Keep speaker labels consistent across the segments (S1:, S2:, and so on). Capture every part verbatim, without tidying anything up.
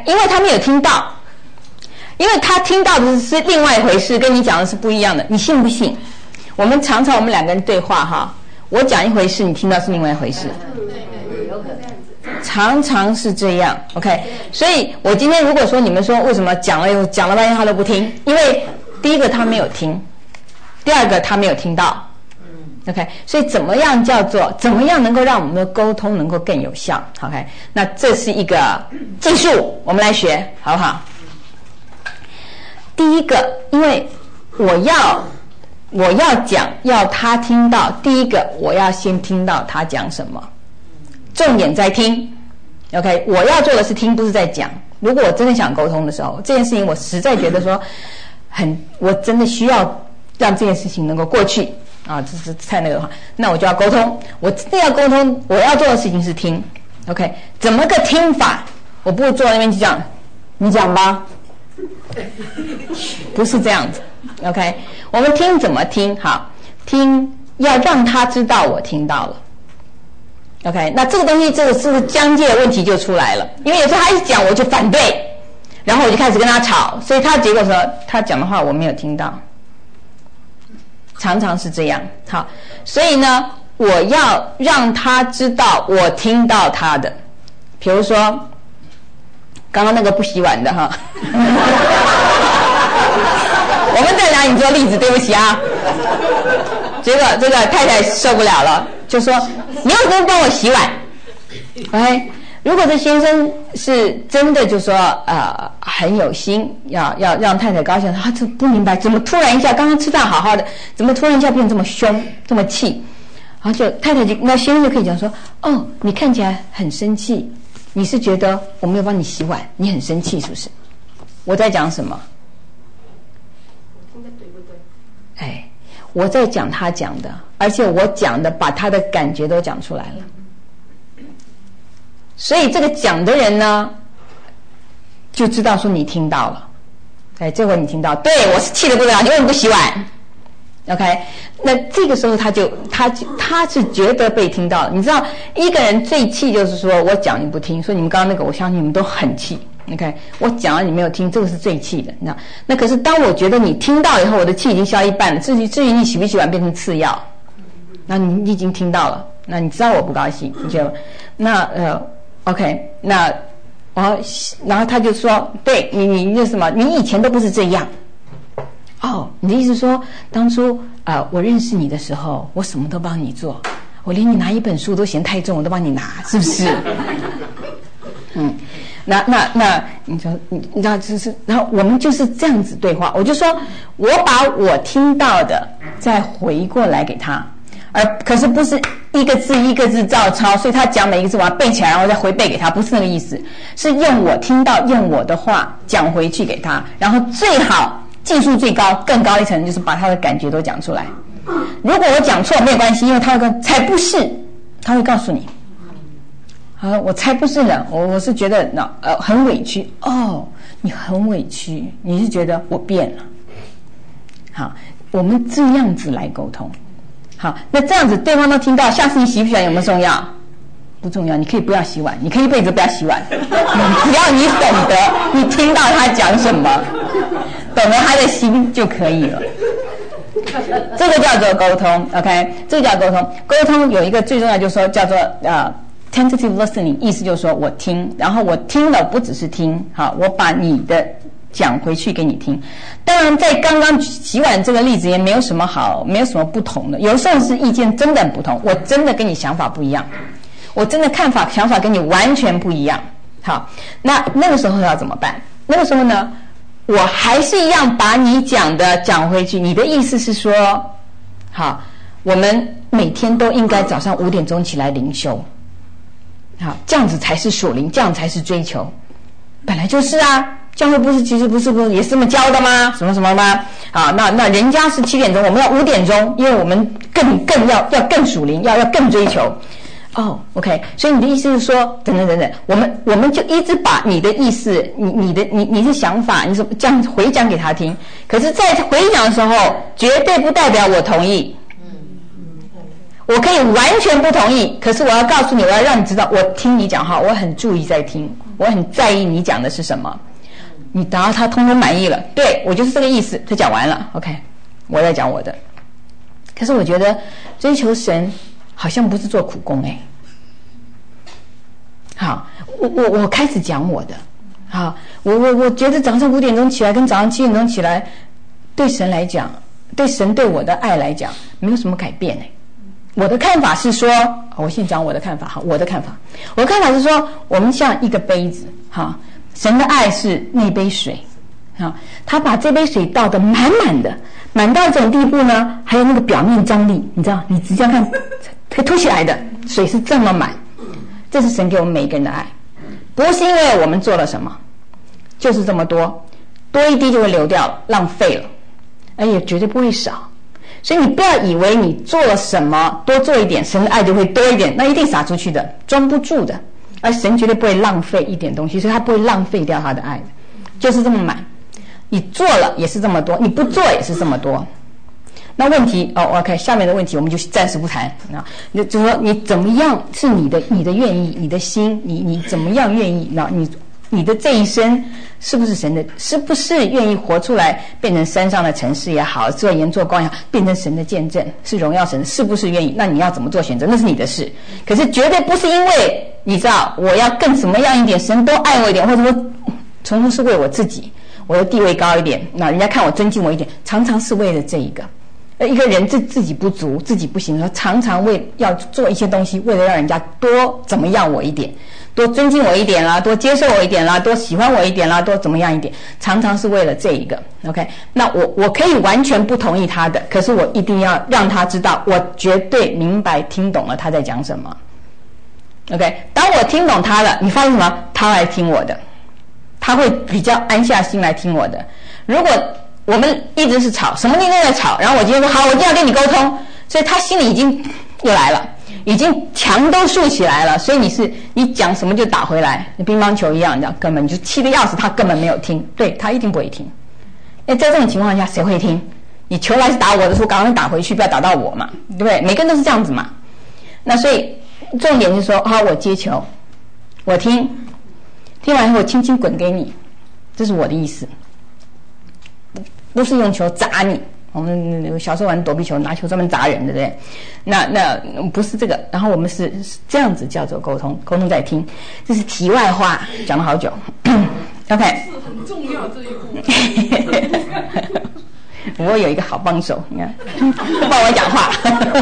S1: 因为他没有听到，因为他听到的是另外一回事，跟你讲的是不一样的。你信不信？我们常常我们两个人对话哈，我讲一回事，你听到是另外一回事。常常是这样 ，OK。所以我今天如果说你们说为什么讲了又讲了半天他都不听，因为第一个他没有听，第二个他没有听到。OK， 所以怎么样叫做怎么样能够让我们的沟通能够更有效 ？OK， 那这是一个技术，我们来学好不好？第一个，因为我要我要讲要他听到，第一个我要先听到他讲什么，重点在听。OK， 我要做的是听，不是在讲。如果我真的想沟通的时候，这件事情我实在觉得说很，我真的需要让这件事情能够过去。啊，这是太那个的话，那我就要沟通。我真的要沟通，我要做的事情是听。OK， 怎么个听法？我不坐在那边就讲，你讲吧，不是这样子。OK， 我们听怎么听？好，听要让他知道我听到了。OK， 那这个东西，这个是不是疆界的问题就出来了？因为有时候他一讲我就反对，然后我就开始跟他吵，所以他结果说他讲的话我没有听到。常常是这样，好，所以呢，我要让他知道我听到他的，比如说，刚刚那个不洗碗的哈，我们再拿你做例子，对不起啊，结果这个太太受不了了，就说你为什么不帮我洗碗？哎，如果这先生是真的就说呃很有心，要要让太太高兴，他就不明白怎么突然一下，刚刚吃饭好好的，怎么突然一下变这么凶，这么气，然后就太太就那先生就可以讲说，哦，你看起来很生气，你是觉得我没有帮你洗碗，你很生气是不是？我在讲什么？
S2: 我听得对不对？
S1: 哎，我在讲他讲的，而且我讲的把他的感觉都讲出来了。所以这个讲的人呢，就知道说你听到了，哎，这回你听到，对，我是气得不得了，你为什么不洗碗 ？OK， 那这个时候他就他他是觉得被听到了。你知道，一个人最气就是说我讲你不听，所以你们刚刚那个，我相信你们都很气。OK， 我讲了你没有听，这个是最气的。那那可是当我觉得你听到以后，我的气已经消一半了。至于至于你洗不洗碗变成次要，那你你已经听到了，那你知道我不高兴，你就那呃。OK， 那然后然后他就说，对你你那什么，你以前都不是这样。哦，你的意思说，当初啊、呃，我认识你的时候，我什么都帮你做，我连你拿一本书都嫌太重，我都帮你拿，是不是？嗯，那那那你说你你知道就是，然后我们就是这样子对话。我就说我把我听到的再回过来给他。而可是不是一个字一个字照抄，所以他讲每一个字我要背起来，然后再回背给他，不是那个意思，是用我听到用我的话讲回去给他，然后最好技术最高更高一层就是把他的感觉都讲出来。如果我讲错没有关系，因为他会跟才不是，他会告诉你，啊，我才不是呢，我我是觉得那呃很委屈哦，你很委屈，你是觉得我变了。好，我们这样子来沟通。好，那这样子对方都听到，下次你洗不洗碗有没有重要？不重要，你可以不要洗碗，你可以一辈子不要洗碗，只要你懂得，你听到他讲什么，懂得他的心就可以了。这个叫做沟通 ，OK， 这个叫沟通。沟通有一个最重要，就是说叫做呃 tentative listening， 意思就是说我听，然后我听了不只是听，好，我把你的讲回去给你听。当然在刚刚洗碗这个例子也没有什么好，没有什么不同的，有时候是意见真的很不同，我真的跟你想法不一样，我真的看法想法跟你完全不一样。好，那那个时候要怎么办？那个时候呢，我还是一样把你讲的讲回去。你的意思是说，好，我们每天都应该早上五点钟起来灵修，好，这样子才是属灵，这样才是追求。本来就是啊，教会不是其实不是不是也是这么教的吗？什么什么吗？啊，那那人家是七点钟，我们要五点钟，因为我们更更要要更属灵，要要更追求。哦 ，OK， 所以你的意思是说，等等等等，我们我们就一直把你的意思、你你的你你的想法，你怎么这样回讲给他听？可是，在回讲的时候，绝对不代表我同意。我可以完全不同意，可是我要告诉你，我要让你知道，我听你讲话，我很注意在听。 我很在意你讲的是什么。你然后他通通满意了，对，我就是这个意思，他讲完了 OK， 我在讲我的。可是我觉得追求神好像不是做苦工哎。好，我我我开始讲我的。好，我我我觉得早上五点钟起来跟早上七点钟起来，对神来讲，对神对我的爱来讲，没有什么改变哎。我的看法是说，我先讲我的看法哈，我的看法，我的看法是说，我们像一个杯子哈，神的爱是那杯水，哈，他把这杯水倒得满满的，满到这种地步呢，还有那个表面张力，你知道，你直接看，可以凸起来的水是这么满，这是神给我们每一个人的爱，不是因为我们做了什么，就是这么多，多一滴就会流掉了，浪费了，而也绝对不会少。所以你不要以为你做了什么，多做一点，神的爱就会多一点，那一定洒出去的，装不住的。而神绝对不会浪费一点东西，所以他不会浪费掉他的爱，就是这么满。你做了也是这么多，你不做也是这么多。那问题哦 ，OK， 下面的问题我们就暂时不谈。那就是说你怎么样是你的你的愿意，你的心，你你怎么样愿意？那你你的这一生是不是神的？是不是愿意活出来，变成山上的城市也好，做盐做光也好，变成神的见证，是荣耀神？是不是愿意？那你要怎么做选择？那是你的事。可是绝对不是因为你知道我要更什么样一点，神都爱我一点，或者我从头是为我自己，我的地位高一点，那人家看我尊敬我一点，常常是为了这一个。一个人自自己不足，自己不行，他常常为要做一些东西，为了让人家多怎么样我一点。多尊敬我一点啦，多接受我一点啦，多喜欢我一点啦，多怎么样一点，常常是为了这一个 OK。 那我我可以完全不同意他的，可是我一定要让他知道我绝对明白听懂了他在讲什么 OK。 当我听懂他了，你发现什么？他来听我的，他会比较安下心来听我的。如果我们一直是吵，什么地方都在吵，然后我今天说好，我今天要跟你沟通，所以他心里已经又来了，已经墙都竖起来了，所以你是你讲什么就打回来，乒乓球一样，你知道，根本你就气得要死，他根本没有听，对，他一定不会听。因为在这种情况下，谁会听？你球来是打我的时候，赶快打回去，不要打到我嘛，对不对？每个人都是这样子嘛。那所以重点就是说，好，我接球，我听，听完以后我轻轻滚给你，这是我的意思，不是用球砸你。我们小时候玩躲避球，拿球专门砸人，对不对？那那不是这个。然后我们是这样子叫做沟通，沟通在听。这是题外话，讲了好久。OK，
S2: 是很重要这一步。
S1: 我有一个好帮手，你看，帮我讲话。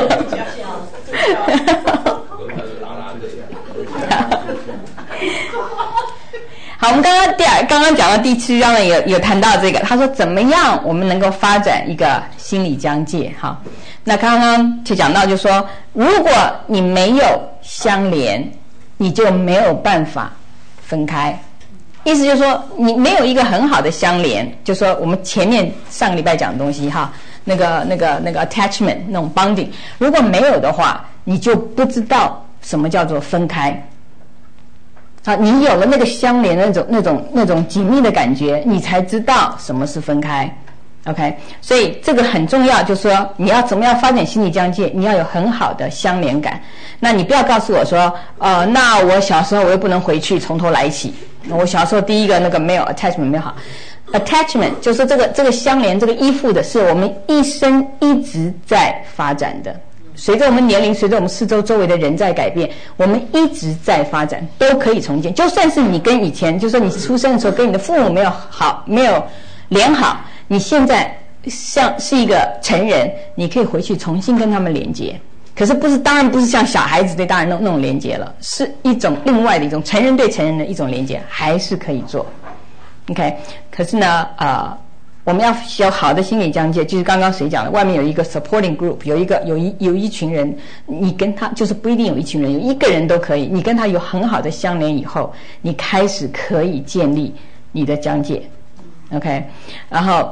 S1: 好，我们刚刚第二刚刚讲到第七章呢，有有谈到这个，他说怎么样我们能够发展一个心理疆界？哈，那刚刚就讲到，就说如果你没有相连，你就没有办法分开。意思就是说，你没有一个很好的相连，就说我们前面上个礼拜讲的东西哈，那个那个那个 attachment 那种 bonding， 如果没有的话，你就不知道什么叫做分开。啊，你有了那个相连的那种、那种、那种紧密的感觉，你才知道什么是分开。OK， 所以这个很重要，就是说你要怎么样发展心理疆界，你要有很好的相连感。那你不要告诉我说，呃，那我小时候我又不能回去从头来起。我小时候第一个那个没有 attachment 没有好 ，attachment 就是这个这个相连、这个依附的，是我们一生一直在发展的。随着我们年龄，随着我们四周周围的人在改变，我们一直在发展，都可以重建。就算是你跟以前，就说你出生的时候跟你的父母没有好，没有连好，你现在像是一个成人，你可以回去重新跟他们连接。可是不是，当然不是像小孩子对大人那那种连接了，是一种另外的一种成人对成人的一种连接，还是可以做。OK， 可是呢，呃。我们要有好的心理疆界，就是刚刚谁讲的，外面有一个 supporting group， 有一个有一有一群人，你跟他就是不一定有一群人，有一个人都可以，你跟他有很好的相连以后，你开始可以建立你的疆界 ，OK， 然后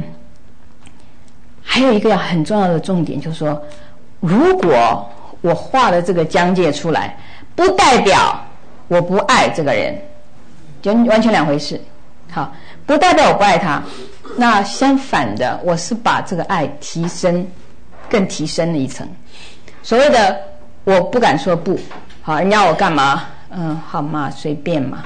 S1: 还有一个很重要的重点就是说，如果我画了这个疆界出来，不代表我不爱这个人，就完全两回事。好，不代表我不爱他。那相反的，我是把这个爱提升，更提升了一层。所谓的我不敢说不，好，人家我干嘛？嗯，好嘛，随便嘛。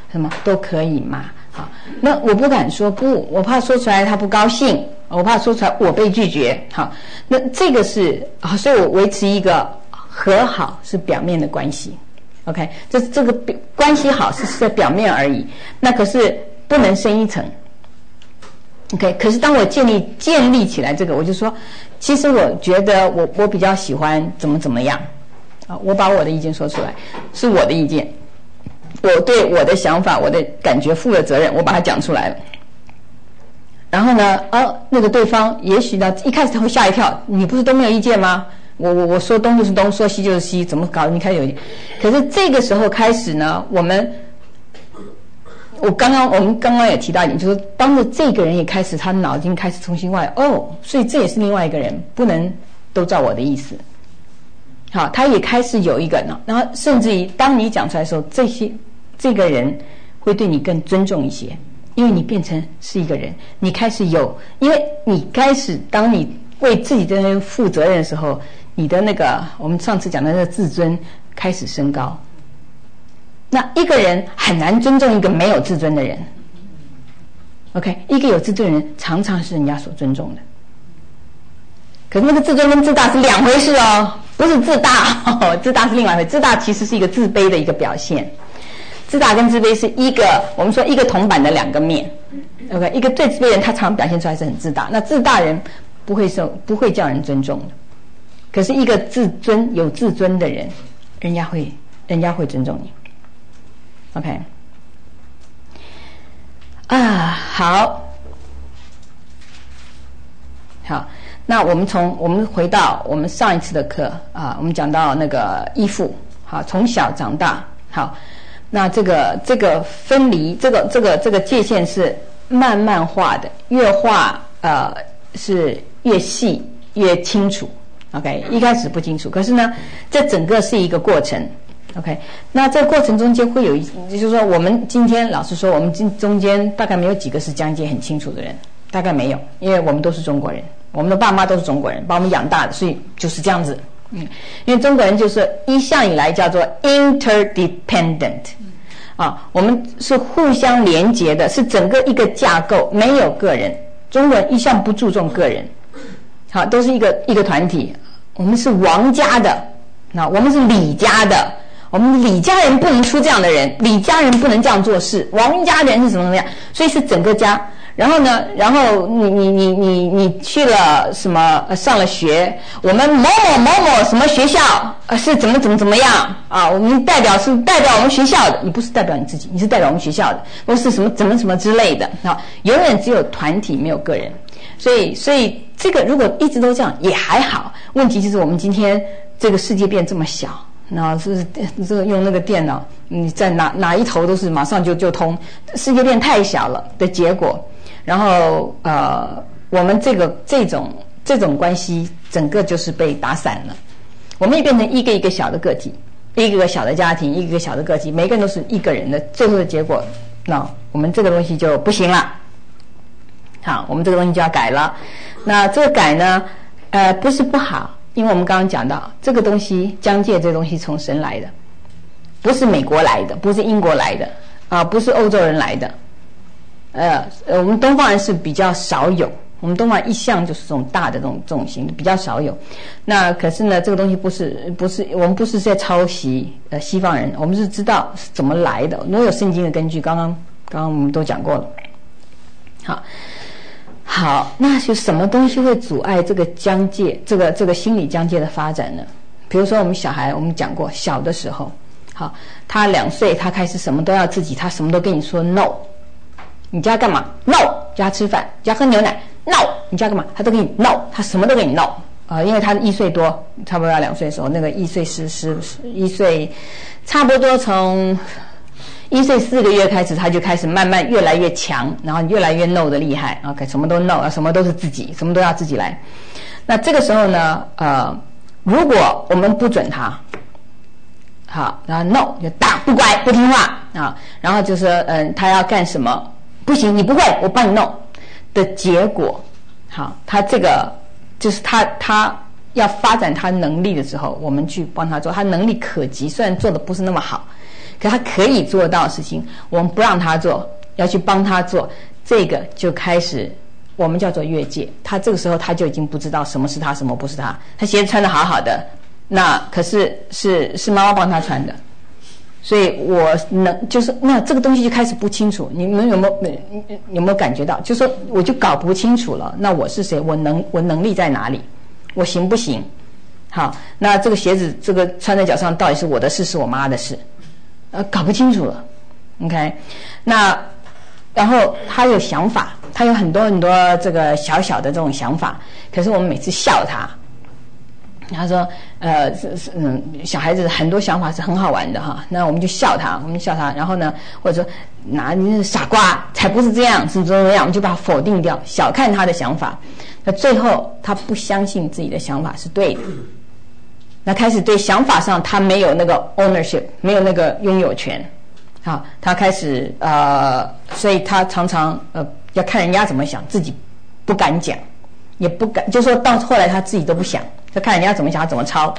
S1: 什么都可以嘛。好，那我不敢说不，我怕说出来他不高兴，我怕说出来我被拒绝。好，那这个是啊，所以我维持一个和好是表面的关系。OK， 这这个关系好是在表面而已，那可是不能深一层。OK， 可是当我建立建立起来这个，我就说，其实我觉得我我比较喜欢怎么怎么样啊，我把我的意见说出来，是我的意见。我对我的想法、我的感觉负了责任，我把它讲出来了。然后呢，哦，那个对方也许呢，一开始他会吓一跳，你不是都没有意见吗？我我我说东就是东，说西就是西，怎么搞？你开始有意见。可是这个时候开始呢，我们，我刚刚我们刚刚也提到一点，就是当着这个人也开始，他脑筋开始重新外哦，所以这也是另外一个人，不能都照我的意思。好，他也开始有一个呢，然后甚至于当你讲出来的时候，这些这个人会对你更尊重一些，因为你变成是一个人，你开始有，因为你开始当你为自己的人负责任的时候，你的那个我们上次讲的那个自尊开始升高。那一个人很难尊重一个没有自尊的人 ，OK， 一个有自尊的人常常是人家所尊重的。可是那个自尊跟自大是两回事哦，不是自大，哦，自大是另外一回事。自大其实是一个自卑的一个表现，自大跟自卑是一个我们说一个铜板的两个面。OK， 一个最自卑的人他常表现出来是很自大，那自大人不会受不会叫人尊重的。可是一个自尊有自尊的人，人家会人家会尊重你。OK， 啊，好，好。那我们从我们回到我们上一次的课啊，我们讲到那个依附，好，从小长大，好，那这个这个分离，这个这个这个界限是慢慢画的，越画呃是越细越清楚。OK， 一开始不清楚，可是呢，这整个是一个过程。OK， 那这个过程中间会有一，就是说我们今天老实说，我们今中间大概没有几个是疆界很清楚的人，大概没有，因为我们都是中国人。我们的爸妈都是中国人，把我们养大的，所以就是这样子。嗯，因为中国人就是一向以来叫做 interdependent， 啊，我们是互相连结的，是整个一个架构，没有个人。中国人一向不注重个人，好，都是一个一个团体。我们是王家的，那我们是李家的，我们李家人不能出这样的人，李家人不能这样做事，王家人是怎么怎么样，所以是整个家。然后呢，然后你你你你你去了什么、呃、上了学，我们某某某某什么学校呃是怎么怎么怎么样啊？我们代表是代表我们学校的，你不是代表你自己，你是代表我们学校的，或是什么怎么什么之类的啊？永远只有团体没有个人，所以所以这个如果一直都这样也还好，问题就是我们今天这个世界变这么小。那是这个用那个电脑，你在哪哪一头都是马上就就通，世界变太小了的结果。然后呃，我们这个这种这种关系，整个就是被打散了。我们也变成一个一个小的个体，一个个小的家庭，一个个小的个体，每个人都是一个人的。最后的结果，那我们这个东西就不行了。好，我们这个东西就要改了。那这个改呢，呃，不是不好。因为我们刚刚讲到这个东西，疆界这个东西从神来的，不是美国来的，不是英国来的，啊、呃，不是欧洲人来的，呃，我们东方人是比较少有，我们东方人一向就是这种大的这种这种型比较少有。那可是呢，这个东西不是不是我们不是在抄袭呃西方人，我们是知道是怎么来的，都有圣经的根据。刚刚刚刚我们都讲过了，好。好，那就什么东西会阻碍这个疆界，这个这个心理疆界的发展呢？比如说我们小孩，我们讲过，小的时候，好，他两岁，他开始什么都要自己，他什么都跟你说 no， 你叫他干嘛 no， 叫他吃饭，叫他喝牛奶 no， 你叫他干嘛，他都给你 no， 他什么都给你 no， 啊、呃，因为他一岁多，差不多要两岁的时候，那个一岁十十一岁，差不多从。一岁四个月开始，他就开始慢慢越来越强，然后越来越 no 的厉害。OK， 什么都 no， 什么都是自己，什么都要自己来。那这个时候呢，呃，如果我们不准他，好，然后 no 就打，不乖，不听话啊，然后就是嗯、呃，他要干什么，不行，你不会，我帮你弄的结果，好，他这个就是他他要发展他能力的时候，我们去帮他做，他能力可及，虽然做的不是那么好。 可他可以做到的事情，我们不让他做，要去帮他做，这个就开始我们叫做越界。他这个时候他就已经不知道什么是他，什么不是他。他鞋子穿得好好的，那可是是是妈妈帮他穿的，所以我能就是那这个东西就开始不清楚。你们有没有有没有感觉到？就是说我就搞不清楚了。那我是谁？我能我能力在哪里？我行不行？好，那这个鞋子这个穿在脚上到底是我的事是我妈的事？呃，搞不清楚了。OK， 那然后他有想法，他有很多很多这个小小的这种想法，可是我们每次笑他。他说：“呃，是是嗯，小孩子很多想法是很好玩的哈。那我们就笑他，我们就笑他。然后呢，或者说，哪你是傻瓜，才不是这样，是怎么样？我们就把他否定掉，小看他的想法。那最后他不相信自己的想法是对的，那开始对想法上他没有那个 ownership， 没有那个拥有权。好，他开始呃，所以他常常呃要看人家怎么想，自己不敢讲，也不敢，就说到后来他自己都不想。”就看人家怎么想，他怎么抄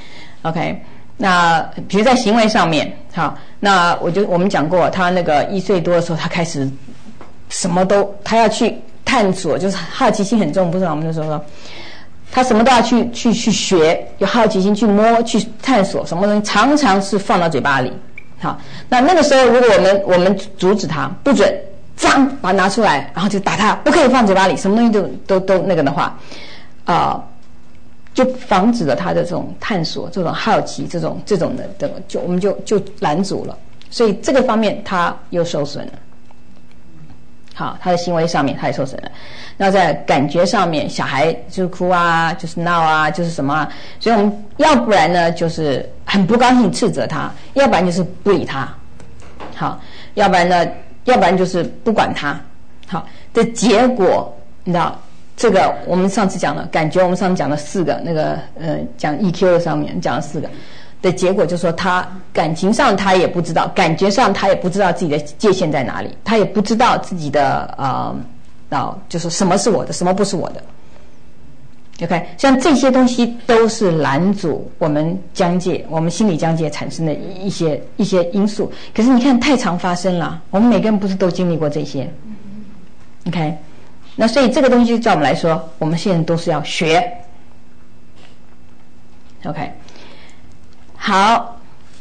S1: ，OK。那比如在行为上面，好，那我就我们讲过，他那个一岁多的时候，他开始什么都他要去探索，就是好奇心很重，不是我们就说说，他什么都要去去去学，有好奇心去摸去探索，什么东西常常是放到嘴巴里。好，那那个时候如果我们我们阻止他，不准脏把它拿出来，然后就打他，不可以放嘴巴里，什么东西都都都那个的话，啊、呃。就防止了他的这种探索、这种好奇、这种这种的的，就我们就就拦阻了，所以这个方面他又受损了。好，他的行为上面他也受损了。那在感觉上面，小孩就是哭啊，就是闹啊，就是什么啊，所以我们要不然呢就是很不高兴斥责他，要不然就是不理他。好，要不然呢，要不然就是不管他。好，的结果你知道。这个我们上次讲了感觉，我们上次讲了四个，那个呃讲 E Q 的上面讲了四个的结果，就是说他感情上他也不知道，感觉上他也不知道自己的界限在哪里，他也不知道自己的呃啊就是什么是我的，什么不是我的。OK， 像这些东西都是拦阻我们疆界，我们心理疆界产生的一些一些因素。可是你看太常发生了，我们每个人不是都经历过这些 ？OK。那所以这个东西叫我们来说，我们现在都是要学 ，OK。好，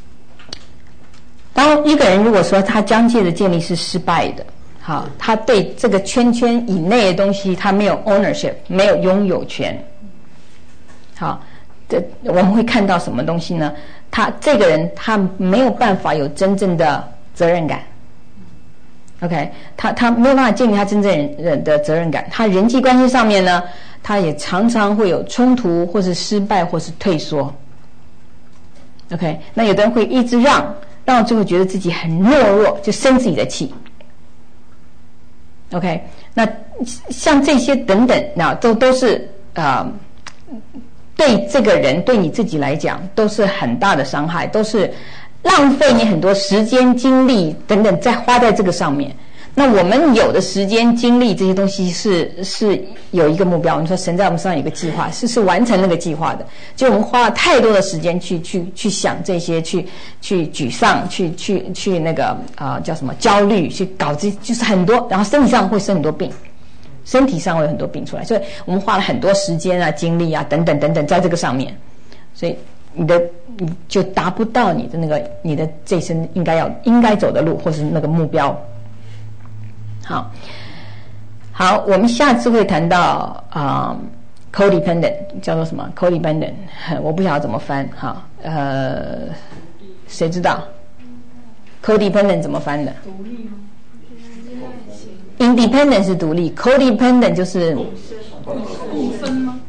S1: 当一个人如果说他疆界的建立是失败的，好，他对这个圈圈以内的东西他没有 ownership， 没有拥有权，好，这我们会看到什么东西呢？他这个人他没有办法有真正的责任感。OK， 他他没有办法建立他真正的责任感，他人际关系上面呢，他也常常会有冲突，或是失败，或是退缩。OK， 那有的人会一直让，让到最后觉得自己很懦弱，就生自己的气。OK， 那像这些等等，那都都是啊、呃，对这个人对你自己来讲都是很大的伤害，都是。浪费你很多时间、精力等等，再花在这个上面。那我们有的时间、精力这些东西是是有一个目标。我们说神在我们身上有一个计划，是是完成那个计划的。就我们花了太多的时间去去去想这些，去去沮丧，去去去那个啊、呃、叫什么焦虑，去搞这就是很多，然后身体上会生很多病，身体上会有很多病出来。所以我们花了很多时间啊、精力啊等等等等在这个上面，所以。你的你就达不到你的那个你的这一生应该要应该走的路，或是那个目标。好，好，我们下次会谈到啊、呃、，codependent 叫做什么 ？codependent 我不晓得怎么翻哈，呃，谁知道 ？codependent 怎么翻的？
S2: 独立吗
S1: ？Independent 是独立 ，codependent 就是
S2: 共分吗？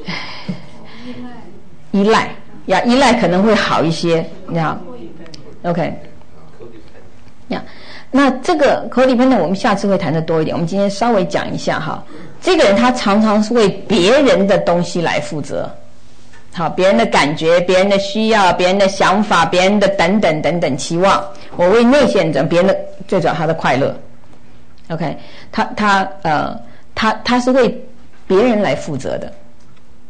S1: 依赖。呀，依赖可能会好一些，你好 ，OK， 呀，那这个 codependent 我们下次会谈的多一点，我们今天稍微讲一下哈。这个人他常常是为别人的东西来负责，好，别人的感觉、别人的需要、别人的想法、别人的等等等等期望，我为那些人，别人的最主要他的快乐 ，OK， 他他呃他他是为别人来负责的。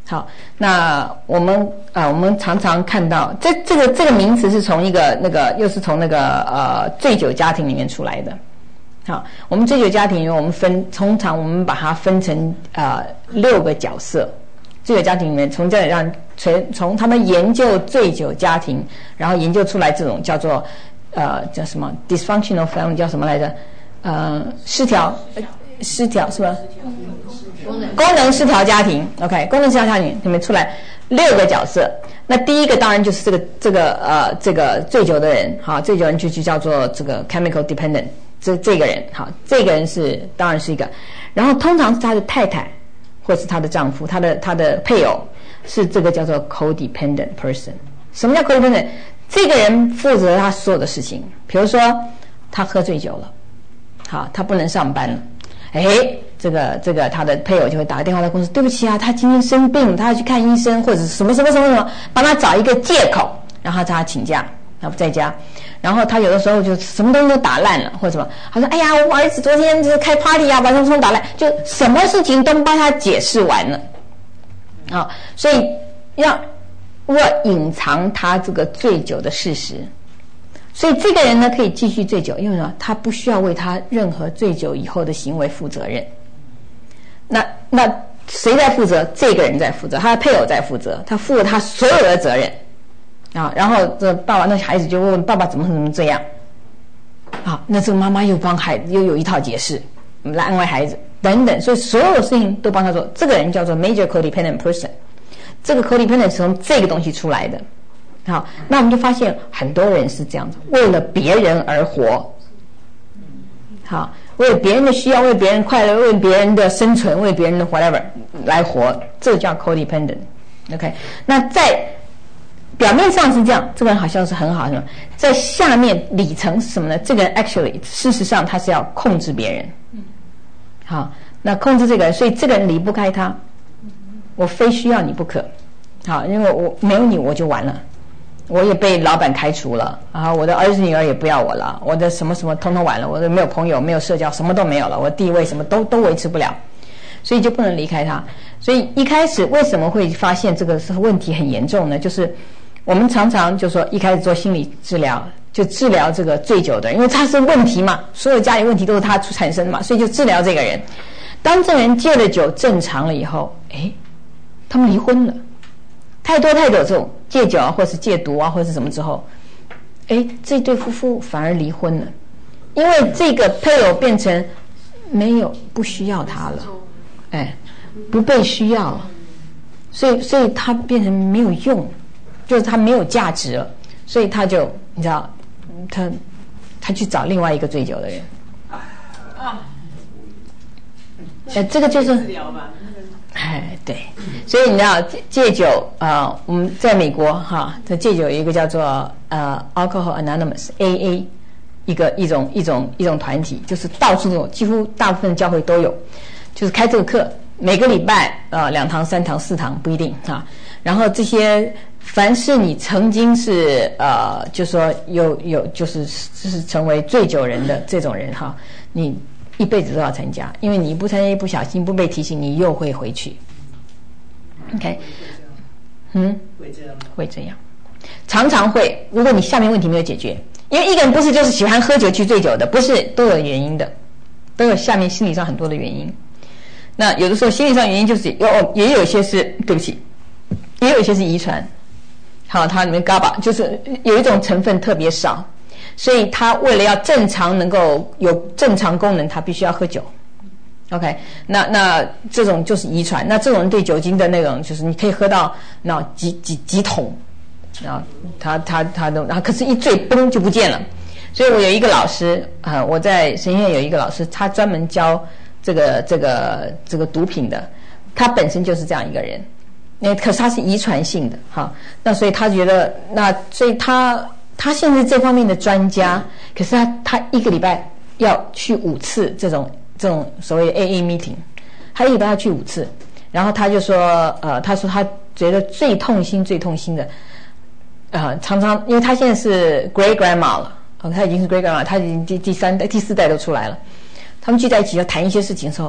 S1: 好，那我们啊、呃，我们常常看到这这个这个名词是从一个那个又是从那个呃醉酒家庭里面出来的。好，我们醉酒家庭里面，我们分通常我们把它分成呃六个角色。醉酒家庭里面，从这让从从他们研究醉酒家庭，然后研究出来这种叫做呃叫什么 dysfunctional family 叫什么来着？呃，失调失调是吧？功能失调家庭 ，OK， 功能失调家庭里面出来六个角色。那第一个当然就是这个这个呃这个醉酒的人，好，醉酒人就就叫做这个 chemical dependent， 这这个人，好，这个人是当然是一个，然后通常是他的太太或是他的丈夫，他的他的配偶是这个叫做 codependent person。什么叫 codependent？ 这个人负责他所有的事情，比如说他喝醉酒了，好，他不能上班了。哎，这个这个他的配偶就会打个电话到公司，对不起啊，他今天生病，他要去看医生，或者什么什么什么什么，帮他找一个借口，然后他叫他请假，他不在家。然后他有的时候就什么东西都打烂了，或者什么，他说：“哎呀，我儿子昨天就是开 party 啊，把什么打烂，就什么事情都帮他解释完了。”啊，所以要要隐藏他这个醉酒的事实。所以这个人呢可以继续醉酒，因为呢他不需要为他任何醉酒以后的行为负责任。那那谁在负责？这个人在负责，他的配偶在负责，他负了他所有的责任啊。然后这爸爸那孩子就问问爸爸怎么怎么这样啊？那这个妈妈又帮孩子又有一套解释来安慰孩子等等，所以所有的事情都帮他做。这个人叫做 major codependent person， 这个 codependent 是从这个东西出来的。好，那我们就发现很多人是这样子，为了别人而活。好，为了别人的需要，为别人快乐，为别人的生存，为别人的 whatever 来活，这叫 codependent。OK， 那在表面上是这样，这个人好像是很好，是吧？在下面里层是什么呢？这个人 actually 事实上他是要控制别人。好，那控制这个人，所以这个人离不开他，我非需要你不可。好，因为我没有你我就完了。我也被老板开除了啊！我的儿子女儿也不要我了，我的什么什么通通完了，我的没有朋友，没有社交，什么都没有了，我的地位什么都都维持不了，所以就不能离开他。所以一开始为什么会发现这个问题很严重呢？就是我们常常就说一开始做心理治疗，就治疗这个醉酒的人，因为他是问题嘛，所有家里问题都是他产生的嘛，所以就治疗这个人。当这个人戒了酒正常了以后，哎，他们离婚了。太多太多这种戒酒啊，或是戒毒啊，或是什么之后，哎，这对夫妇反而离婚了，因为这个配偶变成没有不需要他了，哎，不被需要了，所以所以他变成没有用，就是他没有价值了，所以他就你知道，他他去找另外一个醉酒的人，啊，哎，这个就是。哎，对，所以你知道戒酒啊、呃，我们在美国哈，这戒酒有一个叫做呃 Alcohol Anonymous A A， 一个一种一种一种团体，就是到处都有，几乎大部分教会都有，就是开这个课，每个礼拜呃两堂、三堂、四堂不一定哈。然后这些凡是你曾经是呃，就说有有就是就是成为醉酒人的这种人哈，你。一辈子都要参加，因为你不参加，一不小心不被提醒，你又会回去。OK， 嗯，会这样吗？会这样，常常会。如果你下面问题没有解决，因为一个人不是就是喜欢喝酒去醉酒的，不是，都有原因的，都有下面心理上很多的原因。那有的时候心理上原因就是有，也有一些是对不起，也有一些是遗传。好，它里面 G A B A 就是有一种成分特别少。所以他为了要正常能够有正常功能，他必须要喝酒。OK， 那那这种就是遗传。那这种人对酒精的那种，就是你可以喝到那几几几桶，然后他他他都，然后可是一醉嘣就不见了。所以我有一个老师啊、呃，我在神学院有一个老师，他专门教这个这个这个毒品的，他本身就是这样一个人。那可是他是遗传性的哈，那所以他觉得那所以他。他现在这方面的专家，可是他他一个礼拜要去五次这种这种所谓的 A A meeting， 他一个礼拜要去五次，然后他就说，呃，他说他觉得最痛心最痛心的，呃，常常因为他现在是 great grandma 了，哦，他已经是 great grandma， 他已经第第三代第四代都出来了，他们聚在一起要谈一些事情的时候，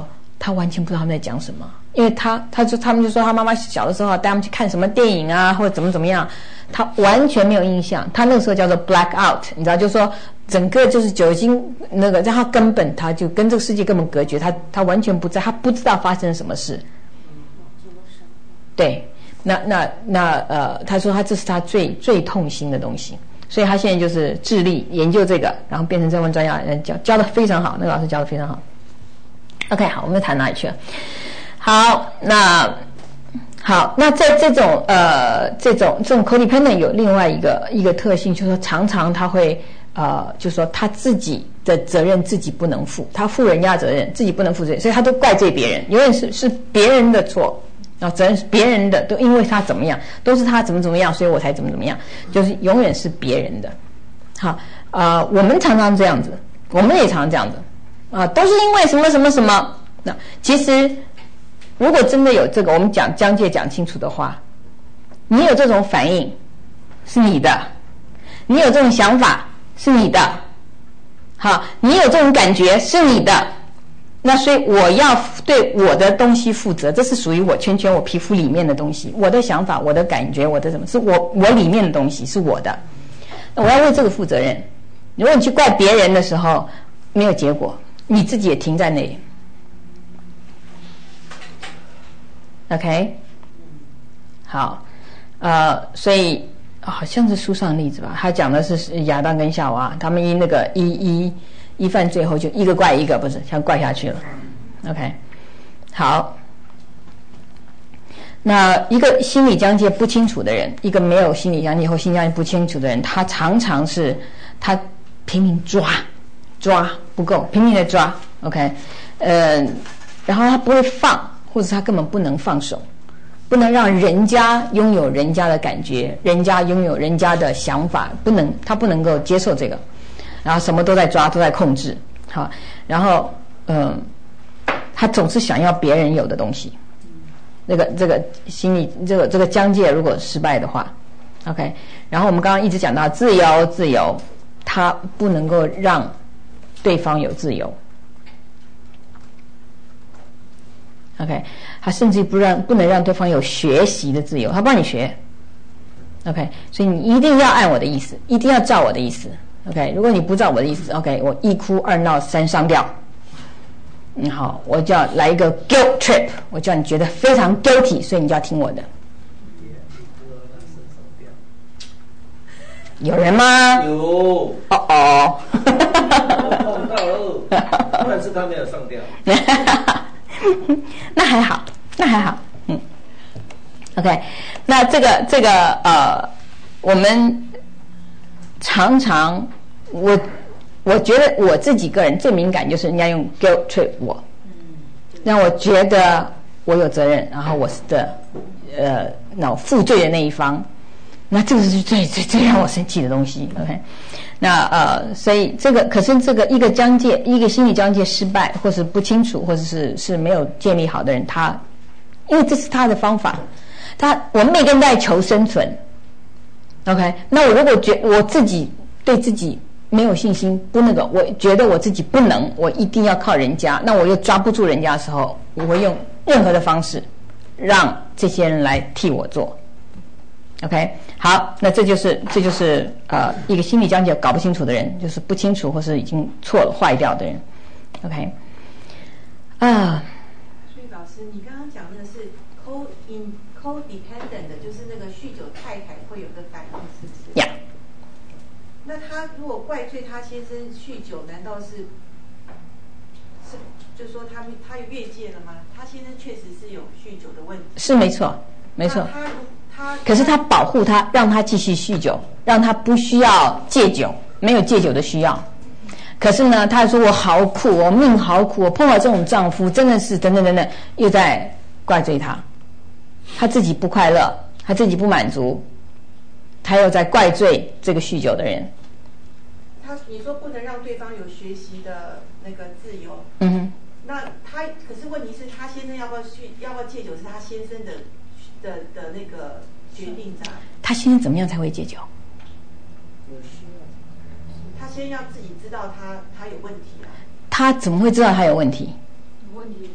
S1: 他完全不知道他们在讲什么，因为他他就他们就说他妈妈小的时候带他们去看什么电影啊，或者怎么怎么样，他完全没有印象。他那个时候叫做 black out， 你知道，就是说整个就是酒精那个，让他根本他就跟这个世界根本隔绝，他他完全不在，他不知道发生了什么事。对，那那那呃，他说他这是他最最痛心的东西。所以他现在就是致力研究这个，然后变成中文专家，教教的非常好，那个老师教的非常好。OK， 好，我们谈哪里去了？好，那好，那在这种呃这种这种 codependent 有另外一个一个特性，就是说常常他会呃，就是说他自己的责任自己不能负，他负人家责任，自己不能负责任，所以他都怪罪别人，永远是是别人的错。然后责任是别人的，都因为他怎么样，都是他怎么怎么样，所以我才怎么怎么样，就是永远是别人的。好，呃，我们常常这样子，我们也常常这样子，啊、呃，都是因为什么什么什么。那其实，如果真的有这个，我们讲疆界讲清楚的话，你有这种反应是你的，你有这种想法是你的，好，你有这种感觉是你的。那所以我要对我的东西负责，这是属于我圈圈我皮肤里面的东西，我的想法，我的感觉，我的什么是我我里面的东西是我的，那我要为这个负责任。如果你去怪别人的时候没有结果，你自己也停在那里。 OK， 好，呃，所以好像是书上的例子吧，他讲的是亚当跟夏娃，他们因那个一一一犯罪后就一个怪一个，不是像怪下去了。OK， 好，那一个心理疆界不清楚的人，一个没有心理疆界或心理疆界不清楚的人，他常常是他拼命抓抓不够，拼命的抓 OK， 呃，然后他不会放，或者他根本不能放手，不能让人家拥有人家的感觉，人家拥有人家的想法，不能，他不能够接受这个，然后什么都在抓，都在控制，好，然后嗯，他总是想要别人有的东西，这个这个心理这个这个疆界如果失败的话 ，OK， 然后我们刚刚一直讲到自由自由，他不能够让对方有自由。OK， 他甚至不让不能让对方有学习的自由，他不让你学。OK， 所以你一定要按我的意思，一定要照我的意思。OK， 如果你不照我的意思 ，OK， 我一哭二闹三上吊。嗯，好，我就要来一个 guilt trip， 我叫你觉得非常 guilty， 所以你就要听我的。有人吗？
S3: 有。
S1: 哦哦。
S3: 碰到了，但是他没有上吊。
S1: 那还好，那还好，嗯 ，OK， 那这个这个呃，我们常常我我觉得我自己个人最敏感就是人家用 guilt trip 我，让我觉得我有责任，然后我是的呃那负罪的那一方，那这个是最最最让我生气的东西 ，OK。那呃，所以这个可是这个一个疆界，一个心理疆界失败，或是不清楚，或者是是没有建立好的人，他因为这是他的方法，他我们每个人在求生存 ，OK。那我如果觉我自己对自己没有信心，不那个，我觉得我自己不能，我一定要靠人家，那我又抓不住人家的时候，我会用任何的方式让这些人来替我做。OK， 好，那这就是这就是呃一个心理疆界搞不清楚的人，就是不清楚或是已经错了坏掉的人。OK， 啊。
S4: 所以老师，你刚刚讲的是 co in codependent， 就是那个酗酒太太会有的反应，是不是？
S1: Yeah。
S4: 那他如果怪罪他先生酗酒，难道是是就说他他越界了吗？他先生确实是有酗酒的问题，
S1: 是没错，没错。
S4: 他他
S1: 可是他保护他，让他继续酗酒，让他不需要戒酒，没有戒酒的需要。可是呢，他说我好苦，我命好苦，我碰到这种丈夫真的是等等等等，又在怪罪他，他自己不快乐，他自己不满足，他又在怪罪这个酗酒的人。
S4: 他你说不能让对方有学习的那个自由，
S1: 嗯哼。
S4: 那他可是问题是他先生要不要酗要不要戒酒是他先生的。的的那个决定在
S1: 他先生怎么样才会戒酒？
S4: 他先要自己知道他他有问题啊。
S1: 他怎么会知道他有问题？
S2: 有问题就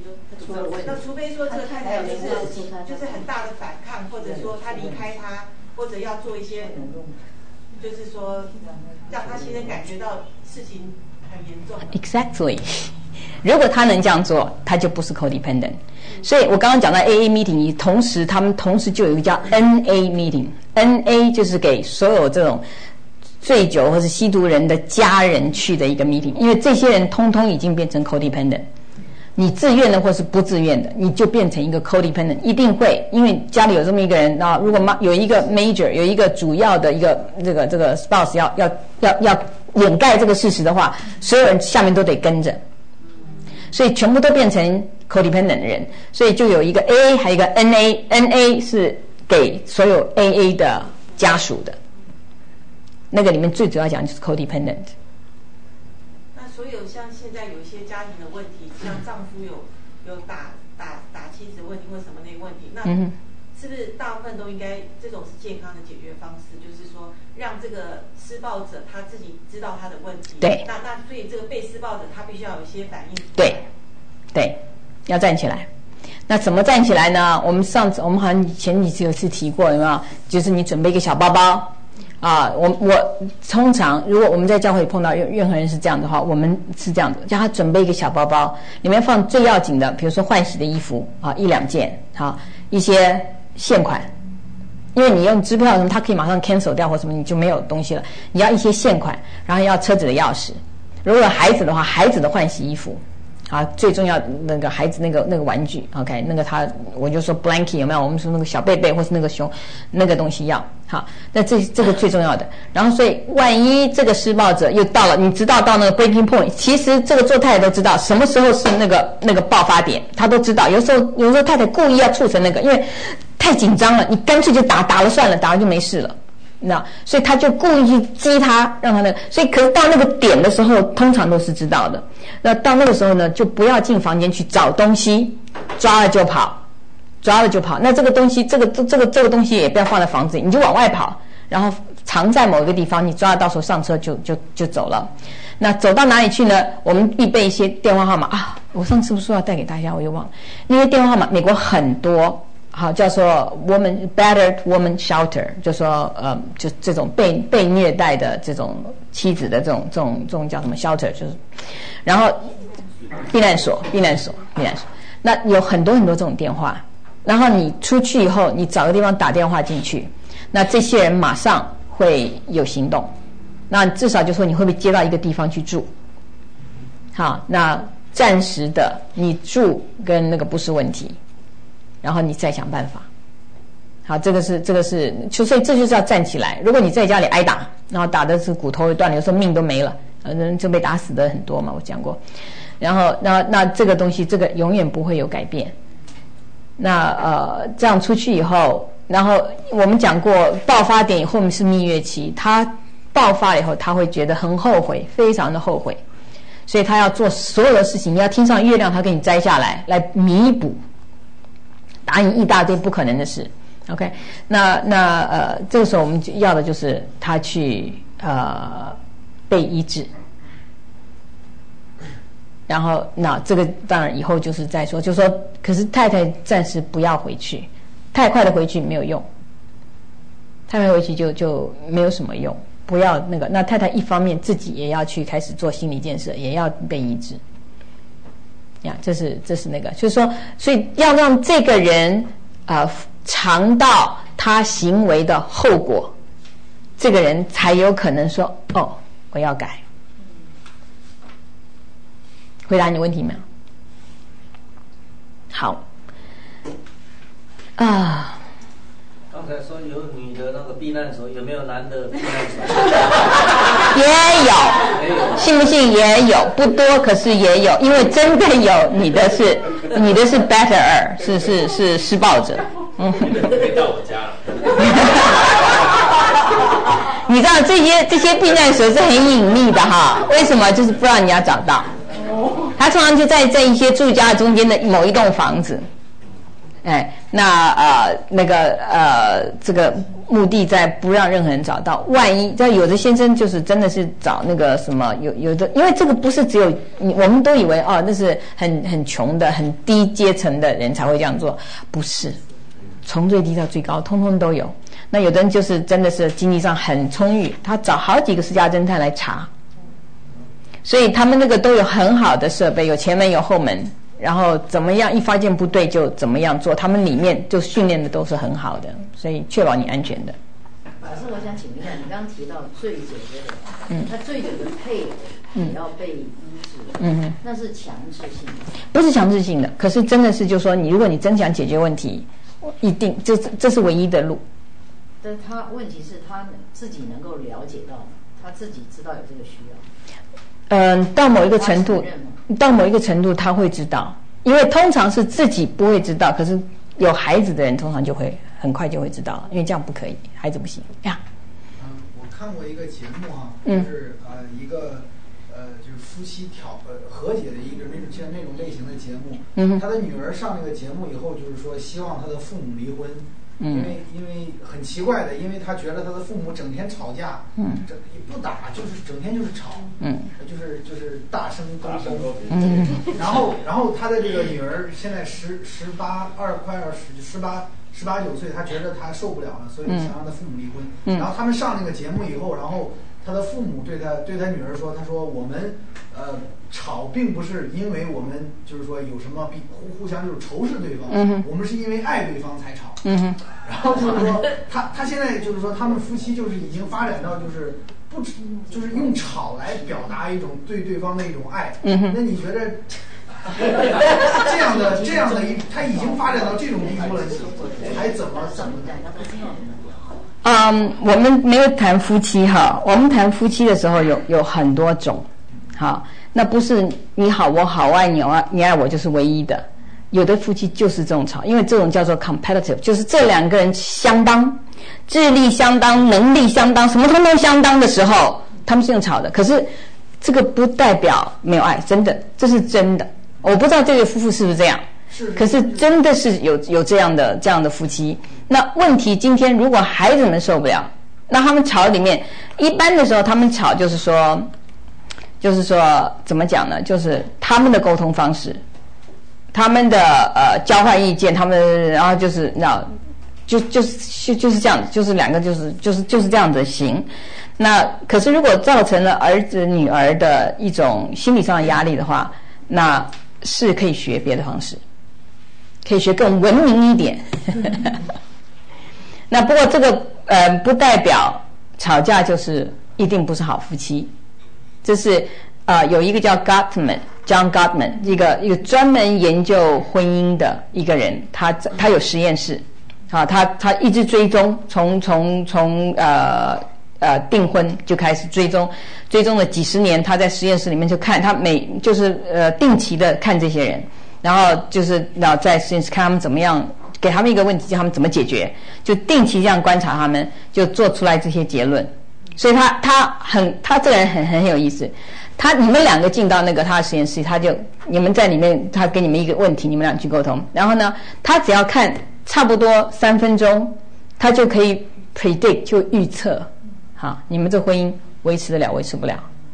S4: 那除非说这个太太就是就是很大的反抗，或者说他离开他，或者要做一些，就是说让他先生感觉到事情很严重。
S1: Exactly， 如果他能这样做，他就不是 codependent。所以我刚刚讲到 A A meeting， 同时他们同时就有一个叫 N A meeting，N A 就是给所有这种醉酒或是吸毒人的家人去的一个 meeting， 因为这些人通通已经变成 codependent。你自愿的或是不自愿的，你就变成一个 codependent， 一定会，因为家里有这么一个人啊，如果妈有一个 major， 有一个主要的一个这个这个 spouse 要要要要掩盖这个事实的话，所有人下面都得跟着，所以全部都变成 codependent 的人，所以就有一个 A A， 还有一个 N A，N A 是给所有 A A 的家属的，那个里面最主要讲就是 codependent。
S4: 所有像现在有一些家庭的问题，像丈夫有有打打打妻子问题或什么那个问题，那是不是大部分都应该这种是健康的解决方式？就是说让这个施暴者他自己知道他的问题，
S1: 对，
S4: 那那所以这个被施暴者他必须要有一些反应，
S1: 对，对，要站起来。那怎么站起来呢？我们上次我们好像前几次有次提过，有没有？就是你准备一个小包包。啊，我我通常如果我们在教会碰到任任何人是这样的话，我们是这样的，叫他准备一个小包包，里面放最要紧的，比如说换洗的衣服啊，一两件，好，一些现款，因为你用支票什么，他可以马上 cancel 掉或什么，你就没有东西了。你要一些现款，然后要车子的钥匙，如果有孩子的话，孩子的换洗衣服。啊，最重要那个孩子那个那个玩具 ，OK， 那个他我就说 blankie 有没有？我们说那个小贝贝或是那个熊那个东西要好，那这这个最重要的。然后所以万一这个施暴者又到了，你知道到那个 breaking point， 其实这个做太太都知道什么时候是那个那个爆发点，他都知道。有时候有时候太太故意要促成那个，因为太紧张了，你干脆就打打了算了，打了就没事了。那所以他就故意去激他，让他那个，所以可是到那个点的时候，通常都是知道的。那到那个时候呢，就不要进房间去找东西，抓了就跑，抓了就跑。那这个东西，这个这个这个东西也不要放在房子里，你就往外跑，然后藏在某一个地方，你抓了到时候上车就就就走了。那走到哪里去呢？我们预备一些电话号码啊，我上次不是说要带给大家，我又忘了，因为电话号码美国很多。好，叫做 woman battered woman shelter， 就说呃，就这种被被虐待的这种妻子的这种这种这种叫什么 shelter， 就是，然后避难所，避难所，避难所。那有很多很多这种电话，然后你出去以后，你找个地方打电话进去，那这些人马上会有行动。那至少就说你会不会接到一个地方去住？好，那暂时的你住跟那个不是问题。然后你再想办法，好，这个是这个是，就所以这就是要站起来。如果你在家里挨打，然后打的是骨头也断了，有时候命都没了，呃，人就被打死的很多嘛，我讲过。然后那那这个东西，这个永远不会有改变。那呃，这样出去以后，然后我们讲过，爆发点以后面是蜜月期，他爆发了以后，他会觉得很后悔，非常的后悔，所以他要做所有的事情，你要天上月亮，他给你摘下来，来弥补。答应一大堆不可能的事 ，OK？ 那那呃，这个时候我们要的就是他去呃被医治，然后那这个当然以后就是再说，就说可是太太暂时不要回去，太快的回去没有用，太快回去就就没有什么用，不要那个。那太太一方面自己也要去开始做心理建设，也要被医治。呀，这是这是那个，就是说，所以要让这个人啊、呃、尝到他行为的后果，这个人才有可能说哦，我要改。回答你的问题没有？好啊。
S3: 刚才说有女的那个避难所，有没有男的避难所？
S1: 也有，信不信也有，不多，可是也有，因为真的有你的是你的是 better， 是是是施暴者，嗯，
S5: 可以到我家了。
S1: 你知道这些这些避难所是很隐秘的哈，为什么？就是不让人家找到，他通常就在在一些住家中间的某一栋房子。哎， 那呃那个呃这个目的在不让任何人找到，万一在有的先生就是真的是找那个什么有有的，因为这个不是只有你我们都以为哦那是很很穷的很低阶层的人才会这样做，不是，从最低到最高通通都有。那有的人就是真的是经济上很充裕，他找好几个私家侦探来查，所以他们那个都有很好的设备，有前门有后门。然后怎么样？一发现不对就怎么样做？他们里面就训练的都是很好的，所以确保你安全的。
S5: 老师，我想请问一下，你刚刚提到醉酒的，嗯，他醉酒的配偶也要被医治，嗯，那是强制性的，
S1: 不是强制性的。可是真的是，就是说，你如果你真想解决问题，一定这这是唯一的路。
S5: 但他问题是他自己能够了解到，他自己知道有这个需要。
S1: 嗯、呃，到某一个程度。到某一个程度他会知道，因为通常是自己不会知道，可是有孩子的人通常就会很快就会知道，因为这样不可以，孩子不行呀。
S6: 嗯，我看过一个节目哈、啊，就是呃一个呃就是夫妻调呃和解的一个那种像那种类型的节目。嗯，他的女儿上那个节目以后，就是说希望他的父母离婚。因为因为很奇怪的，因为他觉得他的父母整天吵架，嗯，整不打就是整天就是吵，嗯，就是就是大声沟通，嗯，然后然后他的这个女儿现在十十八二快二十十八十八九岁，他觉得他受不了了，所以想让他父母离婚。嗯，然后他们上那个节目以后，然后他的父母对他对他女儿说，他说我们呃吵并不是因为我们就是说有什么比互互相就是仇视对方，嗯，我们是因为爱对方才吵。嗯，然后就是说，他他现在就是说，他们夫妻就是已经发展到就是不就是用吵来表达一种对对方的一种爱。嗯，那你觉得这样的这样的一，他已经发展到这种地步了，还怎么怎么？
S1: 嗯，我们没有谈夫妻哈，我们谈夫妻的时候有有很多种，好，那不是你好我好我爱你我爱你爱我就是唯一的。有的夫妻就是这种吵，因为这种叫做 competitive， 就是这两个人相当，智力相当，能力相当，什么通通相当的时候，他们是用吵的。可是这个不代表没有爱，真的，这是真的。我不知道这对夫妇是不是这样，可是真的是有有这样的这样的夫妻。那问题今天如果孩子们受不了，那他们吵里面，一般的时候他们吵就是说，就是说怎么讲呢？就是他们的沟通方式。他们的呃交换意见，他们然后就是那，就就是就是这样，就是两个就是就是就是这样子行。那可是如果造成了儿子女儿的一种心理上的压力的话，那是可以学别的方式，可以学更文明一点。那不过这个呃不代表吵架就是一定不是好夫妻，这是呃有一个叫 Gottman。John Gottman 一个一个专门研究婚姻的一个人，他他有实验室，啊，他他一直追踪，从从从呃呃订婚就开始追踪，追踪了几十年，他在实验室里面就看他每就是呃定期的看这些人，然后就是然后在实验室看他们怎么样，给他们一个问题，叫他们怎么解决，就定期这样观察他们，就做出来这些结论。所以他他很他这个人很很有意思。他你们两个进到那个他的实验室，他就你们在里面，他给你们一个问题，你们俩去沟通。然后呢，他只要看差不多三分钟，他就可以 predict 就预测，好，你们这婚姻维持得了，维持不了。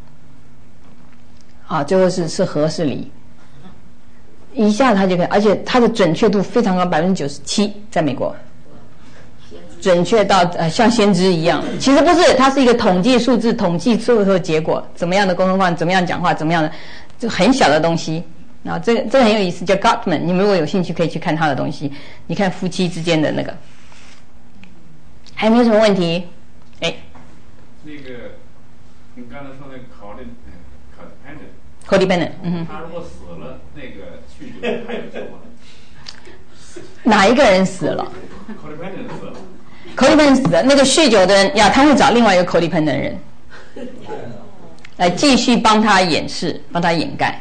S1: 好，最后是是合是离，一下他就可以，而且他的准确度非常高，百分之九十七，在美国。准确到呃像先知一样，其实不是，它是一个统计数字，统计最后的结果，怎么样的沟通方式，怎么样讲话，怎么样的，就很小的东西。然后这个这个很有意思，叫 Gottman， 你们如果有兴趣可以去看他的东西，你看夫妻之间的那个。还有没有什么问题？哎，
S7: 那个你刚才说那个 codependent，codependent，
S1: 嗯哼，
S7: 他如果死了，那个酗酒还有救吗？
S1: 哪一个人死了
S7: ？codependent 死了。
S1: codependent 死的那个酗酒的人呀，他会找另外一个 codependent 的人来继续帮他掩饰，帮他掩盖。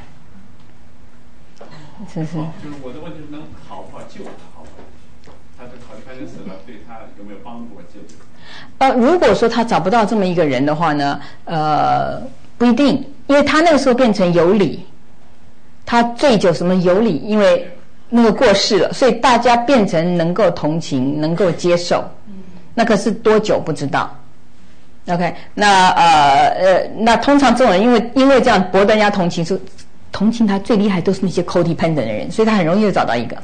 S1: 是是。
S7: 就是我的问题是能好不好救他，好不好？他的 codependent 死了，对他有没有帮助救？
S1: 呃，如果说他找不到这么一个人的话呢，呃，不一定，因为他那个时候变成有理，他醉酒什么有理，因为那个过世了，所以大家变成能够同情，能够接受。那可是多久不知道。OK， 那呃呃，那通常这种人因为因为这样博得人家同情，是同情他最厉害都是那些 codependent 的人，所以他很容易就找到一个，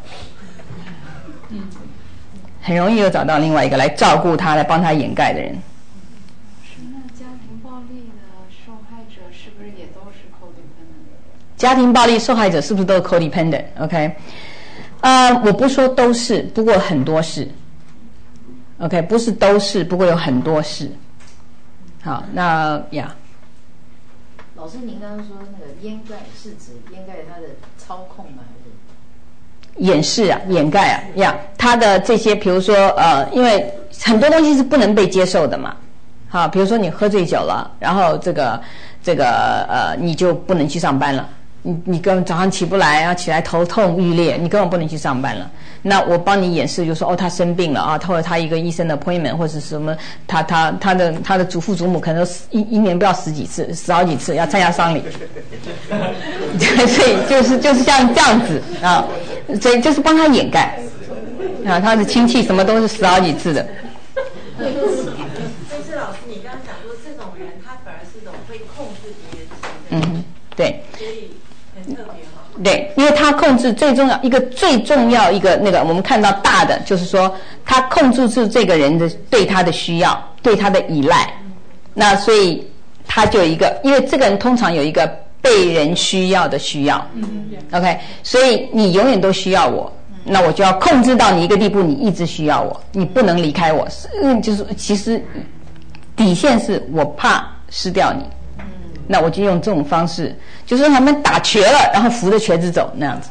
S1: 很容易就找到另外一个来照顾他、来帮他掩盖的人。
S2: 那家庭暴力的受害者是不是也都是 codependent？
S1: 家庭暴力受害者是不是都是 codependent？OK， 呃，我不说都是，不过很多是。OK， 不是都是，不过有很多是。好，那呀，
S5: 老师，您刚刚说那个掩盖是指掩盖他的操控吗？还是
S1: 掩饰啊，掩盖啊，呀，他的这些，比如说呃，因为很多东西是不能被接受的嘛。好，比如说你喝醉酒了，然后这个这个呃，你就不能去上班了。你你根本早上起不来啊，起来头痛欲裂，你根本不能去上班了。那我帮你掩饰，就说哦，他生病了啊，或者他一个医生的 appointment， 或者什么，他他他的他的祖父祖母可能一一年不知道死几次，死好几次要参加丧礼，所以就是就是像这样子啊，所以就是帮他掩盖啊，他的亲戚什么都是死好几次的。
S4: 但是老师，你刚刚讲说这种人，他反而是一种会控制别人的人，
S1: 嗯，对，
S4: 所以很特别哈。
S1: 对，因为他控制最重要一个最重要一个那个我们看到大的就是说他控制住这个人的对他的需要，对他的依赖。那所以他就有一个，因为这个人通常有一个被人需要的需要。OK， 所以你永远都需要我，那我就要控制到你一个地步，你一直需要我，你不能离开我。嗯，就是其实底线是我怕失掉你。那我就用这种方式，就是让他们打瘸了，然后扶着瘸子走那样子。